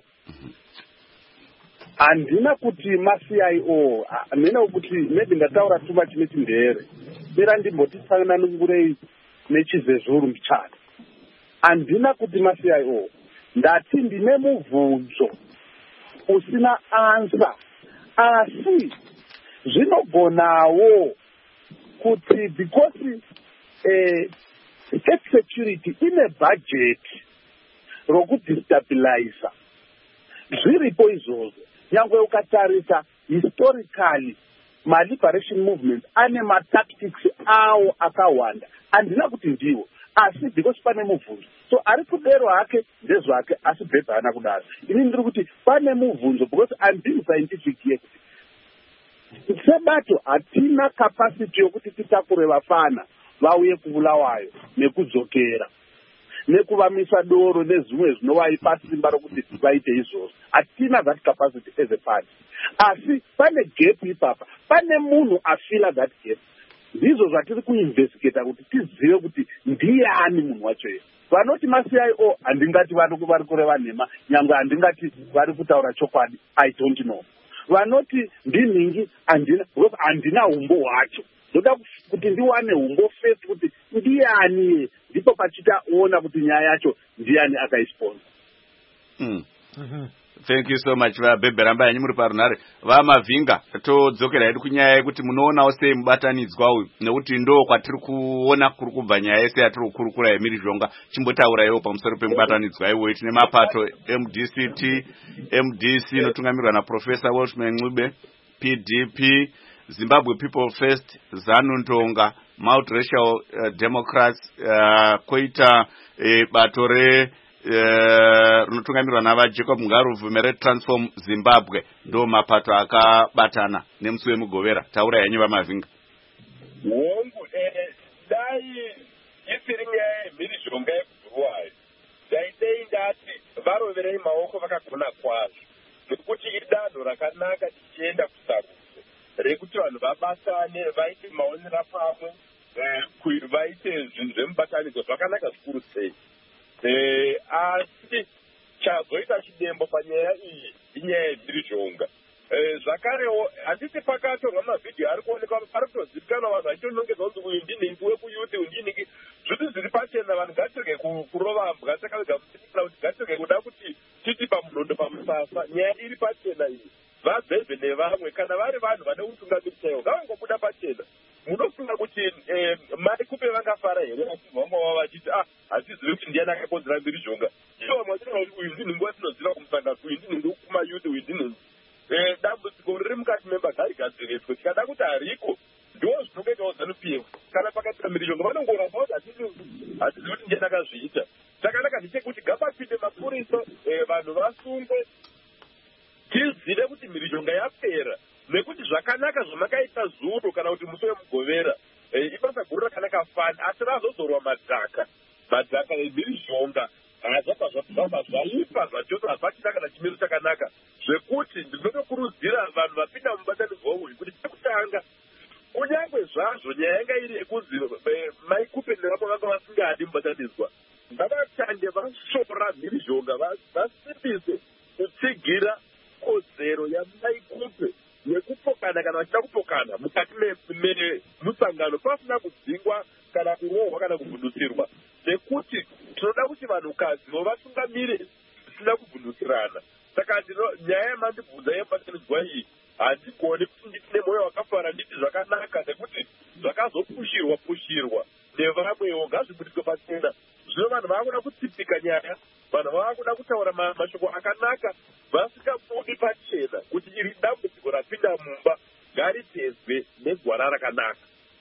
handina kuti maCIO hamina kuti maybe ndataura tuma chineti ndere bera ndimbotisananungurei nechizezuru mbichana handina kuti maCIO ndati ndine mubvunzo usina ansa asi zvinogonawo kuti because state security ine budget rokudestabiliza zviripo izvozvo nyangwe ukatarisa historically ma-liberation movement ane matactics awo akawanda handina kuti ndiwo asi because pane mubvunzo so ari kudero hake ndezvake asi Bhebhe haana kudaro ini ndiri kuti pane mubvunzo because handini scientific yekuti sebato hatina capacity yokuti titakure vafana vauye kuBulawayo nekudzokera nekuvamisa doro nezvimwe zvinovaipa simba rokuti vaite izvozvo hatina that capacity as a party asi pane gap ipapa pane munhu afila that gap ndizvo zvatiri kuinvestigata kuti tizive kuti ndiani munhu wacho iye vanoti maCIO handingati vari kureva nhema nyangwe handingati vari kutaura chokwadi I don't know vanoti ndinhingi handina umbo hwacho ndoda kuti ndiwane umbo first kuti ndiani ndipo pachitaona kuti nyaya yacho ndiani akaisponsor. Thank you so much vabhebheramba yanyu muri parunhare vamavhinga. Todzokera hedu kunyaya yekuti munoonawo sei mubatanidzwa uyu, nekuti ndo kwatiri kuona kuri kubva nyaya yese yatiri kukurukura yemhirizhonga. Chimbotauraiwo pamusoro pemubatanidzwa iwoyo. Tine mapato MDCT, MDC inotungamirwa naProfessor Welshman Ncube, PDP, Zimbabwe People First, ZANU Ndonga, Multiracial Democrats, koita bato rinotungamirwa navaJacob Ngaruvu meRetransform Zimbabwe. Ndo mapato akabatana nemusi wemugovera. Taura yenyu vamavhinga. Hongu dai isiri nyaya yemhirizhonga yekubhuruwayo, daidei ndati varoverei maoko vakagona kwazvo, nekuti idanho rakanaka tichienda kusarudzo rekuti vanhu vabatane, vaite maonera pamwe, vaite zvinhu zvemubatanidzo zvakanaka zvikuru sei. Asi chazoita chidembo panyaya iyi inyaya yemhirizhonga. Zvakarewo handiti pakatorwa mavhidhiyo ari kuonekwa pari kutozivikanwa vanhu vachitonongedzwa kunzi uyu ndinhingi wekuyuti uyu ndinhingi. Zviti zviri pachena, vanhu ngatirege kurova mbwa takavega musikira kuti ngatirege kuda kuti titi pamunondo pamusasa. Nyaya iri pachena iyi, vabhebhe nevamwe kana vari vanhu vane utungamiri chaiwo ngavangobuda pachena. Munofunga kuti mai kupe vangafara here vachibva wava vachiti hatizivi kuti ndiani akakonzera mhirizhonga. Ivo vamwe vachitaura kuti uyu ndinhingi watinoziva kumusangano, uyu ndinhingi wekumayuti, uyu ndinhingi. Dambudziko riri mukati memba ngarigadziriswe. Tikada kuti hariko ndo zvinongoitawo ZANU-PF. Kana pakaitika mhirizhonga vanongoramba kuti hatizivi kuti ndiani akazviita. Chakanaka ndechekuti ngapapinde mapurisa, vanhu vasungwe, tizive kuti mhirizhonga yapera, nekuti zvakanaka zvamakaita zuro kana kuti musi wemugovera ibasa guru rakanaka fani, asi razozorwa madhaka emhirizhonga. Zvabva zvaipa zvachoto hazvachina kana chimiro chakanaka, zvekuti ndinotokurudzira vanhu vapinda mubatanidzwa uyu kuti chekutanga, kunyange zvazvo nyaya yanga iri yekunzi mai kupe nevamwe vanga vasingadi mubatanidzwa, ngavachande vashora mhirizhonga, vasimbise kutsigira kodzero yamai kupe nekupokana kana vachida kupokana mukati memusangano pasina kudzingwa kana kurohwa kana kuvhundutsirwa, nekuti tinoda kuti vanhukadzi vatungamire zvisina kuvhundutsirana. Saka nyaya yamandibvunza yebatanidzwa iyi handigoni kuti nditi nemwoyo wakafara nditi zvakanaka, nekuti zvakazopushirwa nevamwewo ngazvibudiswe pachena. Zvino vanhu vaakuda kutsipika nyaya, vanhu vaakuda kutaura mashoko akanaka vasingabudi pachena, kuti iri dambudziko rapinda mumba ngaritezwe negwara rakanaka.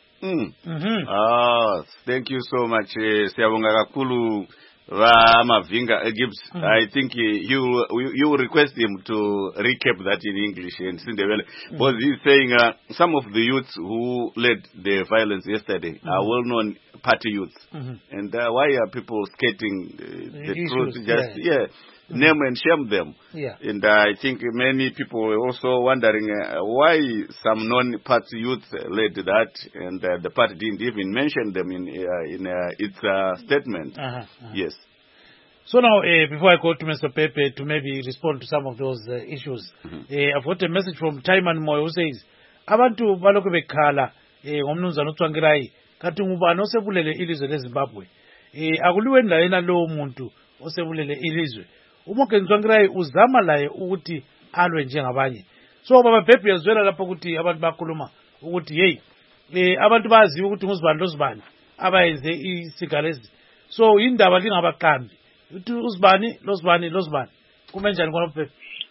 Thank you so much. Siyabonga kakulu vamavhinga Gibbs. I think you request him to recap that in English and Sindebele, because he's saying some of the youths who led the violence yesterday are well-known party youths, and why are people skating the truth? Just name and shame them. And I think many people were also wondering why some non-party youths led that, and the party didn't even mention them in its statement. Yes. So now, before I go to Mr. Pepe to maybe respond to some of those issues, I've got a message from Taiman Moyo who says, abantu baloko bekhala ngomnumzana uTsvangirai kathi ngubani osebulele ilizwe leZimbabwe. Akuliwe ndayena lo muntu osebulele ilizwe. UMorgan Tsvangirai uzama laye ukuthi alwe njengabanye. So baba Pepe yazwela lapho ukuthi abantu bakhuluma ukuthi abantu baziwe ukuthi nguzibani lozibani abayenze isigalezi. So indaba lingabaqambi uthi uzibani lozibani kumenjani khona Pepe?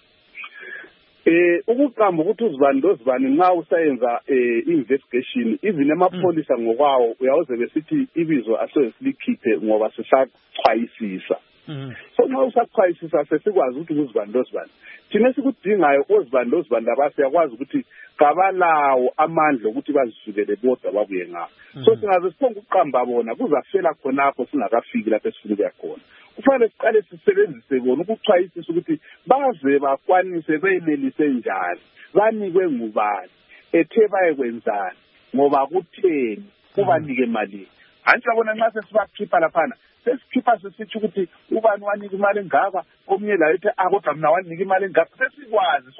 Ukuqamba ukuthi uzibani lozibani nxa usayenza investigation, even emapolisa ngokwawo uyawuze besithi ibizo asesilikhiphe ngoba sisachwayisisa. So nxa usachwayisisa sesikwazi ukuthi uzibani lozibani. Thina esikudingayo ozibani lozibani laba siyakwazi ukuthi kabalawo amandla ukuthi bazisukele bodwa babuye ngapha. So singaze siphonge ukuqamba bona kuzafela khonapho singakafiki lapho esifuna khona. Kufanele siqale sisebenzise bona ukuchwayisisa ukuthi baze bakwanise benelise njani, banikwe ngubani, ethe bayekwenzani, ngoba kutheni, kubanike imali. Anjabona nxa sesibakhipha laphana, sesikhipha sesithi ukuthi ubani wanika imali engaka, omunye la ethi kodwa mina wanika imali engaka, sesikwazi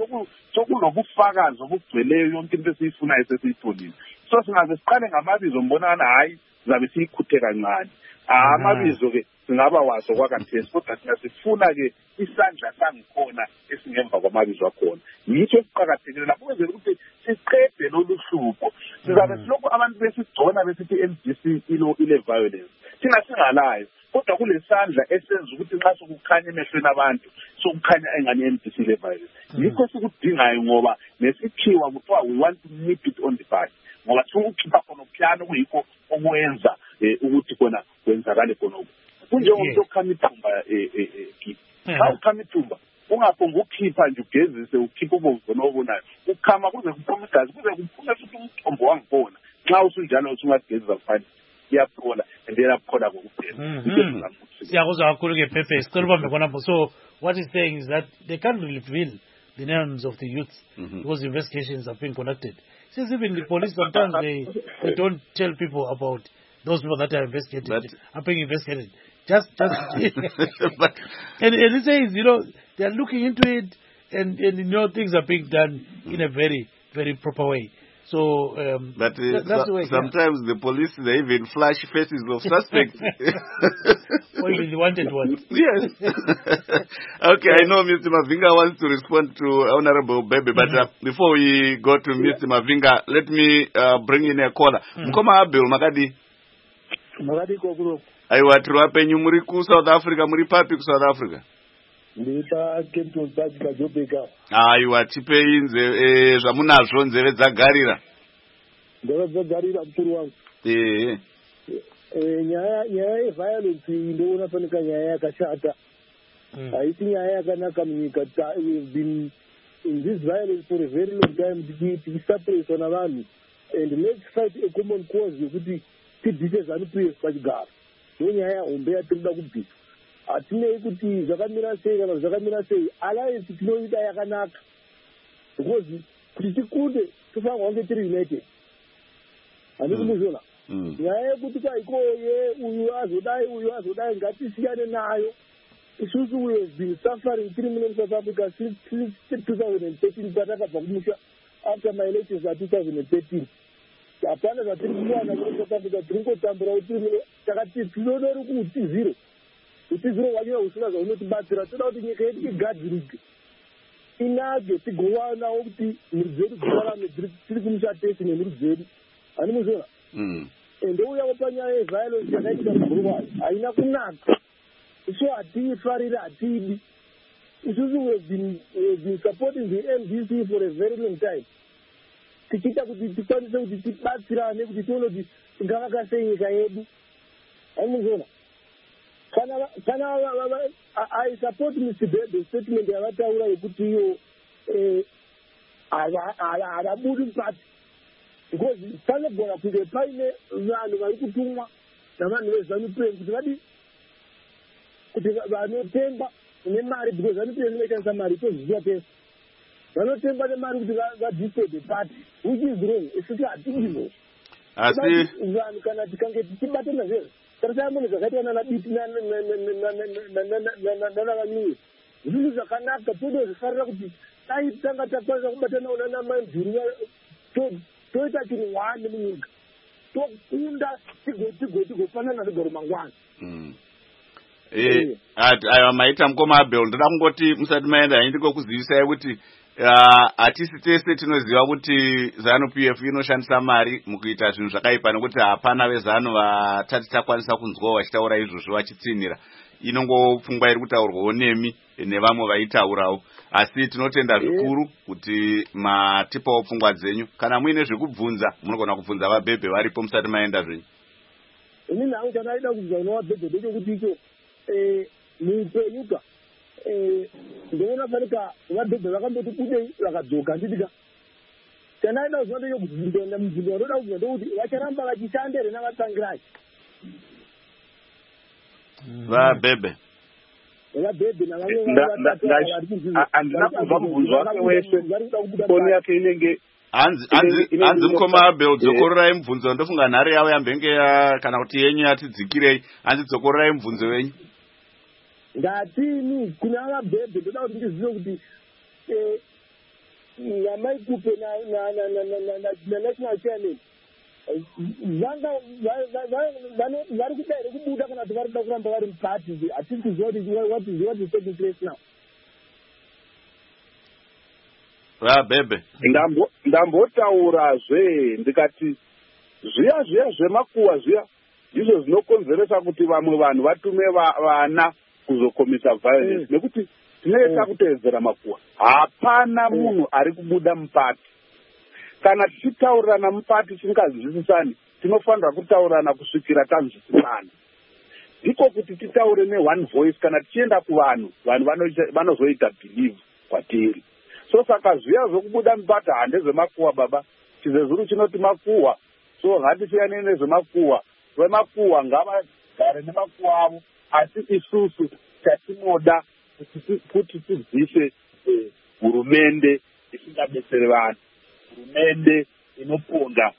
sokulobufakazi obugcweleyo yonke into esiyifunayo sesiyitholile. So singaze siqale ngamabizo mbonana hayi sizabe siyikhuthe kancane. Amabizo-ke singaba wazo kwakathesi, kodwa thina sifuna-ke isandla sangikhona esingemva kwamabizo akhona. Yitho esiqakathekile lapho kwenzela ukuthi siqede lolu hlupho. Sizabe silokhu abantu besigcona besithi i-MDC ile-violence. Thina singalayo, kodwa kule sandla esenza ukuthi nxa sokukhanya emehlweni abantu sokukhanya engane i-MDC ile-violence. Yikho sikudingayo ngoba nesikhiwa kuthiwa we want to nip it on the bud. Ngoba sifuna ukukhipha khona uphiyano kuyikho okwenza ukuthi khona kwenzakale khona oku. Kunjengomuntu okhama ithumba xa ukhama ithumba ungaphonga ukukhipha nje ugezise ukhipha ubomvu nobonayo ukhama kuze kuphume igazi kuze kuphume futhi umthombo wangikhona nxa usunjalo usungagezisa kufanele iyaphola endela khona kokuphela. Siyakuzwa kakhulu ke Pepe sicela ubambe khonapho. So what he's saying is that they can't reveal the names of the youths because investigations are being conducted. Since even the police sometimes they don't tell people about those people that are being investigated. Just but, and it says, they are looking into it and things are being done in a very, very proper way. So but that's the way. Sometimes the police, they even flash faces of suspects. Or even the wanted ones. Yes. Okay, I know Mr. Mavinga wants to respond to Honorable Bebe, but before we go to Mr. Mavinga, let me bring in a caller. Mkoma Abel Magadi. Magadi Kokuro. Aiwa tiriwapenyu muri ku South Africa, muri papi ku South Africa? Ndita Cape Town Jobeka. Aiwa tipei zvamunazvo nzeve dzagarira. Nzeve dzagarira mukuru wangu. Nyaya yeviolence ndoona paneka nyaya yakashata. Haisi nyaya yakanaka munyika. We've been in this violence for a very long time tichisupresswa navanhu. And let's fight a common cause yekuti tidhite ZANU-PF pachigaro. Nyaya hombe yatinoda kubvisa. Hatinei kuti zvakamira sei kana zvakamira sei. Alliance tinoida yakanaka. Because kuti tikunde tofanirwa kunge tiri united. Handisi muzvona. Nyaya yekuti kwaikoye uyu azodai ngatisiyane nayo. Isusu we have been suffering 3 million South Africa since 2013 patakabva kumusha after my elections at 2013. Hapana zvatiri kuwana muri South Africa tiri kutambura kuti takati tinodori kuti utiziro wanyanya usina zvaunotibatsira toda kuti nyika yedu igadzirike inage tigowanawo kuti mhuri dzedu dzirarame tiri kumusha tese nemhuri dzedu hani muzvona ndouyawo panyaya yeviolence yakaitika mugurwayo haina kunaka isu hatiifariri hatiidi isusu we have been supporting the MDC for a very long time tichiita kuti tikwanise kuti tibatsirane kuti tione kuti tingavaka sei nyika yedu hani muzvona kana I support Mr. Bebe statement yavataura yekuti iyo havabudi mukati because panogona kunge paine vanhu vari kutumwa navanhu vezANU-PF kuti vadi kuti vanotemba nemari because ZANU-PF inoshandisa mari tozviziva tese vanotemba nemari kuti vadisturb the party which is wrong isuti hatidizvo asi vanhu kana tikange tichibatana zvezvo tarisayamune zvakaitwa nanabiti nanavanyuwe zvinhu zvakanaka todozvifarira kuti dai tanga takwanisa kubatanawo nanamandhuri toita chinhu wani munyika tokunda tigofanana rigoro mangwana. Aiwa maita mukoma Abel ndoda kungoti musati maenda handikokuzivisai kuti hatisi tese tinoziva kuti ZANU-PF inoshandisa mari mukuita zvinhu zvakaipa nekuti hapana vezanu vatati takwanisa kunzwawo vachitaura izvozvo vachitsinira. Inongopfungwa iri kutaurwawo nemi nevamwe vaitaurawo, asi tinotenda zvikuru kuti matipawo pfungwa dzenyu. Kana muine zvekubvunza munogona kubvunza vaBhebhe varipo musati maenda zvenyu. Ini nangu chanaida kubvunza vaBhebhe ndechekuti icho muupenyuka ndoona panika vaBhebhe vakamboti kudei vakadzoka ndidika chanaida kuziva ndechekuti mubvunzo wandoda kubvunza ndekuti vacharamba vachishanda here navatsangirai vaBhebhe handina kubva mubvunzo wake wese foni yake inenge hanzi mukoma Abel dzokororai mubvunzo ndofunga nhare yavo yambenge kana kuti yenyu yatidzikirei. Hanzi dzokororai mubvunzo wenyu. ngatini kuna vaBhebhe ndoda kuti ndizive kuti namaikupe national chairman vari kuda here kubuda kana kuti vari kuda kuramba vari mukati hatisi kuziva kuti what is taking place now. Bebe ndambotaurazve ndikati zviya zvemakuwa zviya ndizvo zvinokonzeresa kuti vamwe vanhu vatume vana kuzokomisa violence nekuti tinenge takutevedzera makuwa. Hapana munhu ari kubuda mupati. Kana tichitaurirana mupati tisingazwisisani tinofanira kutaurirana kusvikira tanzwisisana. Ndiko kuti titaure ne-one voice. Kana tichienda kuvanhu vanozoita believe kwatiri. So saka zviya zvokubuda mupati handezvemakuwa baba. Chizezuru chinoti makuwa. So ngatisiyane nezvemakuwa. Vemakuwa ngavagare nemakuwa avo. Asi isusu chatinoda kuti tidziise hurumende isingabetsere vanhu. Hurumende inoponda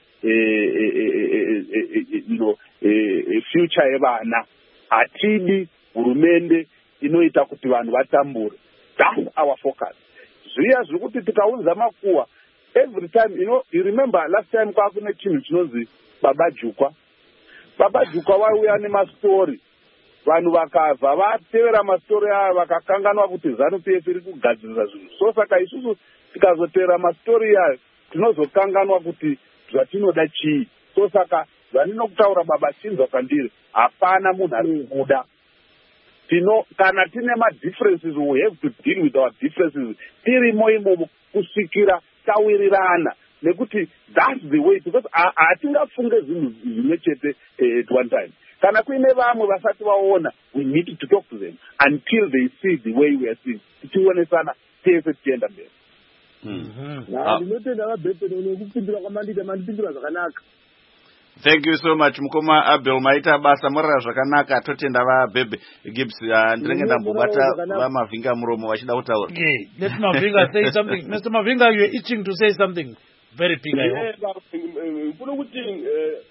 future yevana. Hatidi hurumende inoita kuti vanhu vatambure. That's our focus. Zviya zvekuti tikaunza makuwa every time, you remember last time kwakune chinhu chinonzi babajukwa. Babajukwa vauya nemastori. Vanhu vakabva vatevera mastori aya vakakanganwa kuti ZANU-PF iri kugadzirisa zvinhu. So saka isusu tikazotevera mastori aya tinozokanganwa kuti zvatinoda chii. So saka zvaninokutaura baba chinzwa kwandiri, hapana munhu ari kubuda. Kana tine ma-differences, we have to deal with our differences. Tirimo imomo kusvikira tawirirana. Nekuti that's the way, because hatingafunge zvinhu zvimwe chete at one time. Kana kuine vamwe vasati vaona, we need to talk to them until they see the way we are seeing. Tichionesana tese tichienda mberi. Ndinotenda vaBhebhe nekupindura kwamandita mandipindura zvakanaka. Thank you so much mukoma Abel, maita basa morara zvakanaka. Totenda vaBhebhe Gibbs. Ndinenge ndambobata vaMavhinga muromo vachida kutaura. Okay, let Mavinga say something. Mr. Mavinga, you're itching to say something very big. Mfuna ukuthi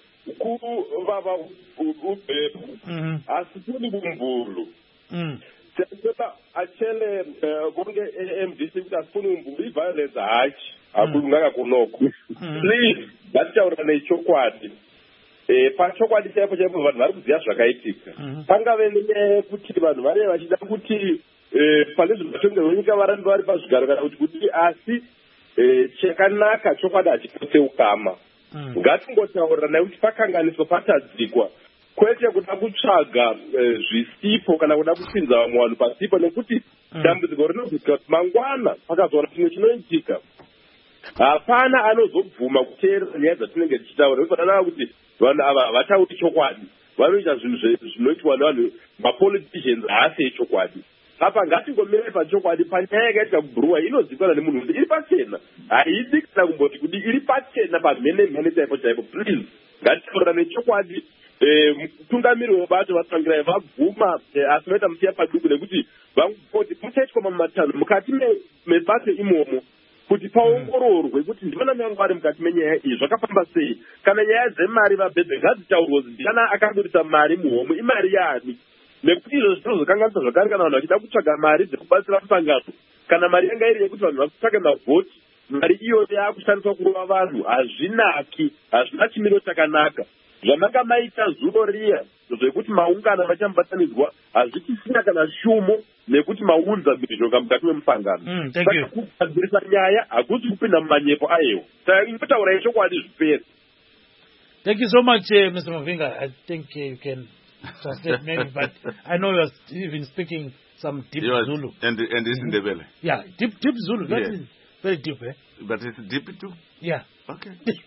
kubaba uBhebhe asifuni kumbulu. Sekuba achele konke eMDC ukuthi asifuni umbulu, iviolence hachi akulunganga kunoko. Please ngatichaura nechokwadi. Pachokwadi chaipo vanhu vari kuziva zvakaitika. Pangave nekuti vanhu vanenge vachida kuti pane zvimatongerwo nyika varambe vari pazvigaro kana kuti asi chakanaka chokwadi hachipotse ukama. Ngatingotaurira nekuti pakanganiso patadzikwa, kwete kuda kutsvaga zvisipo kana kuda kupinza vamwe vanhu pasipo, nekuti dambudziko rinobvisa kuti mangwana pakazoona chimwe chinoitika hapana anozobvuma kuteerera nyaya dzatinenge tichitaura. Inofanana kuti vanhu ava havatauri chokwadi, vanoita zvinhu zvinoitwa nevanhu mapoliticians haasi echokwadi. Apa ngatingomire pachokwadi panyaya yakaitika kubhuruwa inozikanwa nemunhu kuti iri pachena. Haidi kana kumboti kuti iri pachena pamhene chaipo chaipo. Please ngatitaurira nechokwadi. Mutungamiri webato vatsangirai vabvuma asi vaita musiya paduku nekuti vangoti pachaitwa mamatano mukati mebato imomo kuti paongororwe kuti ndivana vangu vari mukati menyaya iyi zvakafamba sei. Kana nyaya dzemari vaBhebhe ngadzitaurwe kuti ndiyana akabudisa mari muhomo, imari yaani. Nekuti izvo zvinozokanganisa zvakare kana vanhu vachida kutsvaga mari dzekubatsira musangano. Kana mari yanga iri yekuti vanhu vakutsvaga mavhoti, mari iyo yakushandiswa kurova vanhu hazvinaki, hazvina chimiro chakanaka. Zvananga maita zuro riya zvekuti maungano vachamubatanidzwa hazvichisina kana shumo nekuti maunza mhirizhonga mukati memusangano. Saka kugadzirisa nyaya hakusi kupinda mumanyepo ayewo. Saka ingotaura yechokwadi zvipere. Thank you so much, Mr. Mavinga. I think you can translate maybe, but I know you're even speaking some deep Zulu. And it's in the belly. Yeah, deep Zulu. That is very deep, eh? But it's deep too? Yeah. Okay.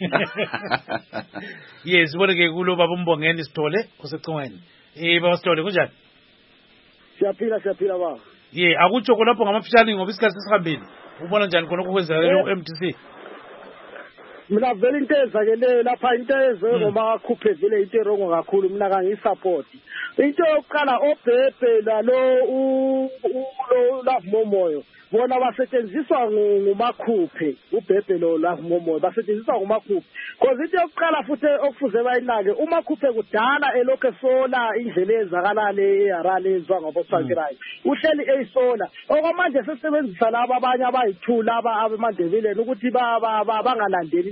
Yes, what ke kulo baba Mbongeni Sithole osecongweni. Baba Sithole kunjani? Siyaphila ba. Akutsho lapho ngamafishane ngoba isikhathi sesihambile. Ubona njani khona okwenzakala ku-MDC? Mina vele into ezakeleyo lapha into ngoba akhuphe vele into erongo kakhulu, mina kangisupport. Into yokuqala oBhebhe lalo Love Momoyo bona basetshenziswa ngumakhuphe. uBhebhe lo Love Momoyo basetshenziswa ngumakhuphe. Because into yokuqala futhi okufuze bayinake, umakhuphe kudala elokho esola indlela ezakala le eHarare ezwa ngabosakirayi. Uhleli eyisola. Okwamanje sesebenzisa laba abanye abayithula aba eMandebeleni ukuthi bangalandeli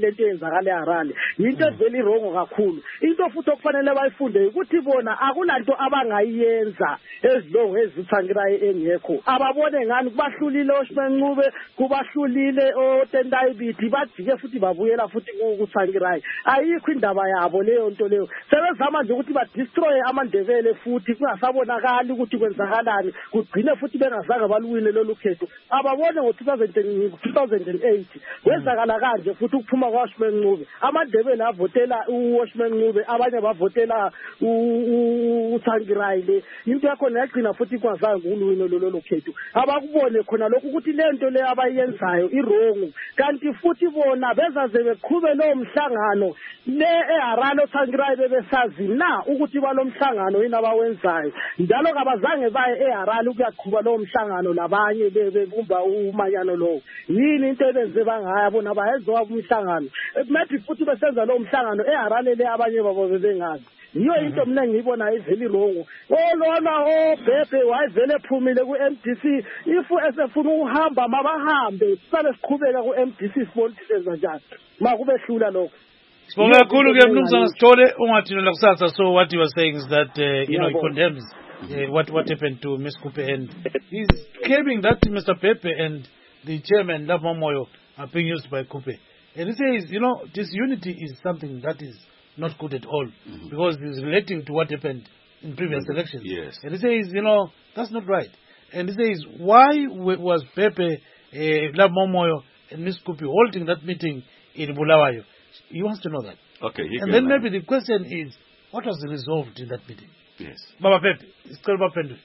lento eyenzakala eHarare into evele irongo kakhulu. Into futhi okufanele bayifunde ukuthi bona akulanto abangayiyenza ezilongo ezithangirai engekho. Ababone ngani kubahlulile oShimencube, kubahlulile oTendai Biti, bajike futhi babuyela futhi kuThangirai. Ayikho indaba yabo leyo nto leyo. Sebezama nje ukuthi ba destroy amandebele futhi kungasabonakali ukuthi kwenzakalani, kugcine futhi bengazange baluwile lolu khetho. Ababone ngo2008 wenzakala kanje futhi ukuphuma kwaShimencube. Amandebele avotela uShimencube, abanye bavotela uThangirai le. Into yakho neyagcina futhi kwazange uluwile lolu khetho. Abakubone khona lokho ukuthi lento le abayenzayo irongo. Kanti futhi bona bezaze beqhube lo mhlangano le eHarare oThangirai bebesazi na ukuthi balomhlangano yini abawenzayo. Njalo kabazange baye eHarare ukuyaqhuba lo mhlangano labanye bebumba umanyano lo. Yini into ebenze bangaya bona bayezwa umhlangano. Maybe futhi besenza lo mhlangano eHarare le abanye babo bebengazi. Yiyo into mina ngiyibona iveli rongo. Lona Bhebhe wayevele ephumile ku-MDC. Ifu esefuna ukuhamba mabahambe sale siqhubeka ku-MDC sibona senza njani. Makube hlula lokho. Sibonga kakhulu ke Mnumzana Sithole ungathi la kusasa. So what you were saying is that he condemns what happened to Ms. Kupe, and he's claiming that Mr. Bhebhe and the chairman Love Momoyo are being used by Kupe. And he says, disunity is something that is not good at all, because it's relating to what happened in previous elections. Yes. And he says, that's not right. And he says, why was Bhebhe, Love Momoyo and Ms. Kupe holding that meeting in Bulawayo? He wants to know that. Okay. And then maybe the question is, what was resolved in that meeting? Yes. Baba Bhebhe, sicela baphendule.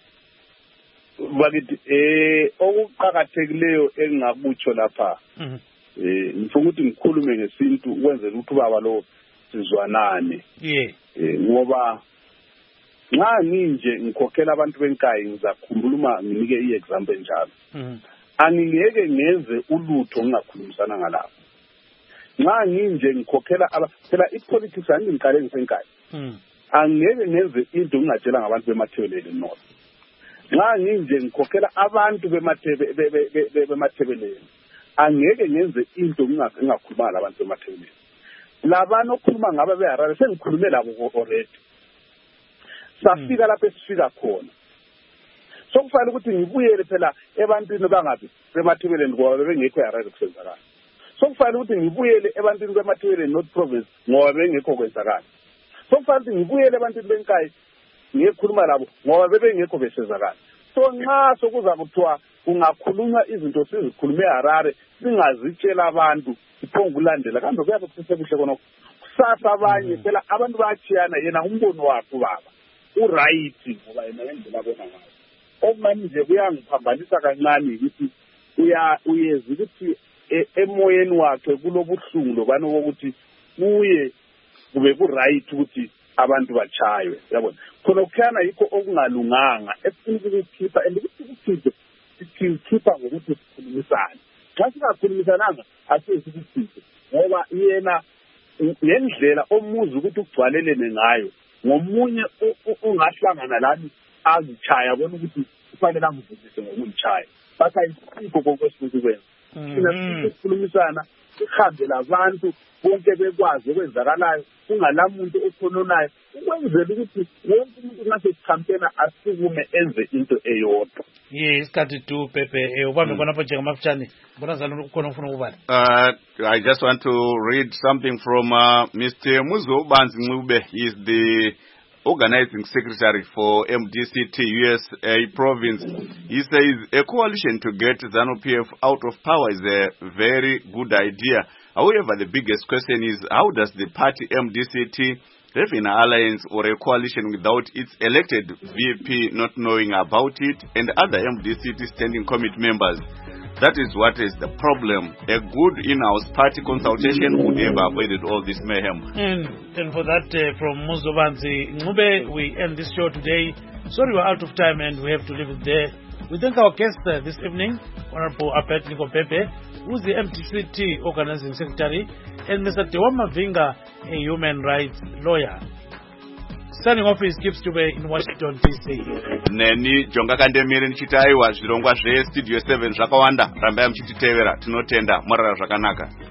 Bakithi okuqhakathekileyo engakutsho lapha ngifuna ukuthi ngikhulume ngesintu ukwenzela ukuthi ubaba lo sizwanane. Ngoba nxa ninje ngikhokhela abantu benkayi ngizakhuluma nginike iexample njalo. Angingeke ngenze ulutho ngingakhulumisana ngalapho. Nxa nginje ngikhokhela phela ipolitics angiqale ngisenkayi. Angeke ngenze into ngingatshela ngabantu bemathebeleni North. Nxa nginje ngikhokhela abantu bemathebeleni. Angeke ngenze into ngingakhuluma labantu bemathebeleni. Labana okhuluma ngabe beHarare sengikhulume labo already. Safika lapho esifika khona. So kufanele ukuthi ngibuyele phela ebantwini bangabi bemathebeleni ngoba bengekho eHarare kusenzakala. So kufanele ukuthi ngibuyele ebantwini bemathebeleni North Province ngoba bengekho kwenzakala. So kufanele ukuthi ngibuyele ebantwini benkayi ngikhuluma labo ngoba bebengekho besenzakala. So nxa sokuza kuthiwa kungakhulunywa izinto sizikhulume eHarare singazitshela abantu siphonga ulandela kambe kuyabe kusebuhle kona kusasa abanye phela abantu bayachiyana yena umbono wakhe baba uright ngoba yena ngendlela abona ngayo. Okumanje nje kuyangiphambanisa kancane ukuthi uyeza ukuthi emoyeni wakhe kulobuhlungu lobani ukuthi kuye kube ku-right ukuthi abantu bachaywe yabona khona kukhana yikho okungalunganga efuna ukukhipha and ukuthi sikhipha ngokuthi sikhulumisane. Xa singakhulumisananga asizikukhiphe ngoba yena ngendlela omuzi ukuthi ugcwalelene ngayo ngomunye ungahlangana lani azichaya bona ukuthi kufanele angivuzise ngokungichaya basa isikho kokwesifuthi kwenza. Thina sikhulumisana sihambe labantu bonke bekwazi okwenzakalayo kungalamuntu okhononayo ukwenzela ukuthi wonke umuntu ngase campaigner asukume enze into eyodwa. Isikhathi tu Bhebhe ubambe khona apha njengamafutshane bona zalo ukhona ufuna ukubala. I just want to read something from Mr. Muzo Banzi-Ncube. He is the organizing secretary for MDCT USA province. He says a coalition to get ZANU-PF out of power is a very good idea. However, the biggest question is, how does the party MDCT have an alliance or a coalition without its elected VP not knowing about it and other MDCT standing committee members? That is what is the problem. A good in-house party consultation would have avoided all this mayhem. And for that, from Muzo Banzi-Ncube, we end this show today. Sorry we're out of time and we have to leave it there. We thank our guest this evening, Honorable Apet Niko Bhebhe, who is the MDCT Organizing Secretary, and Mr. Dewa Mavinga, a human rights lawyer. Standing office keeps to be in Washington, D.C. Neni Jonga Kandemiri Nchitaiwa, Zvirongwa Zve Studio 7 Zvakawanda, Ramba Mchititevera, Tinotenda, Morara Zvakanaka.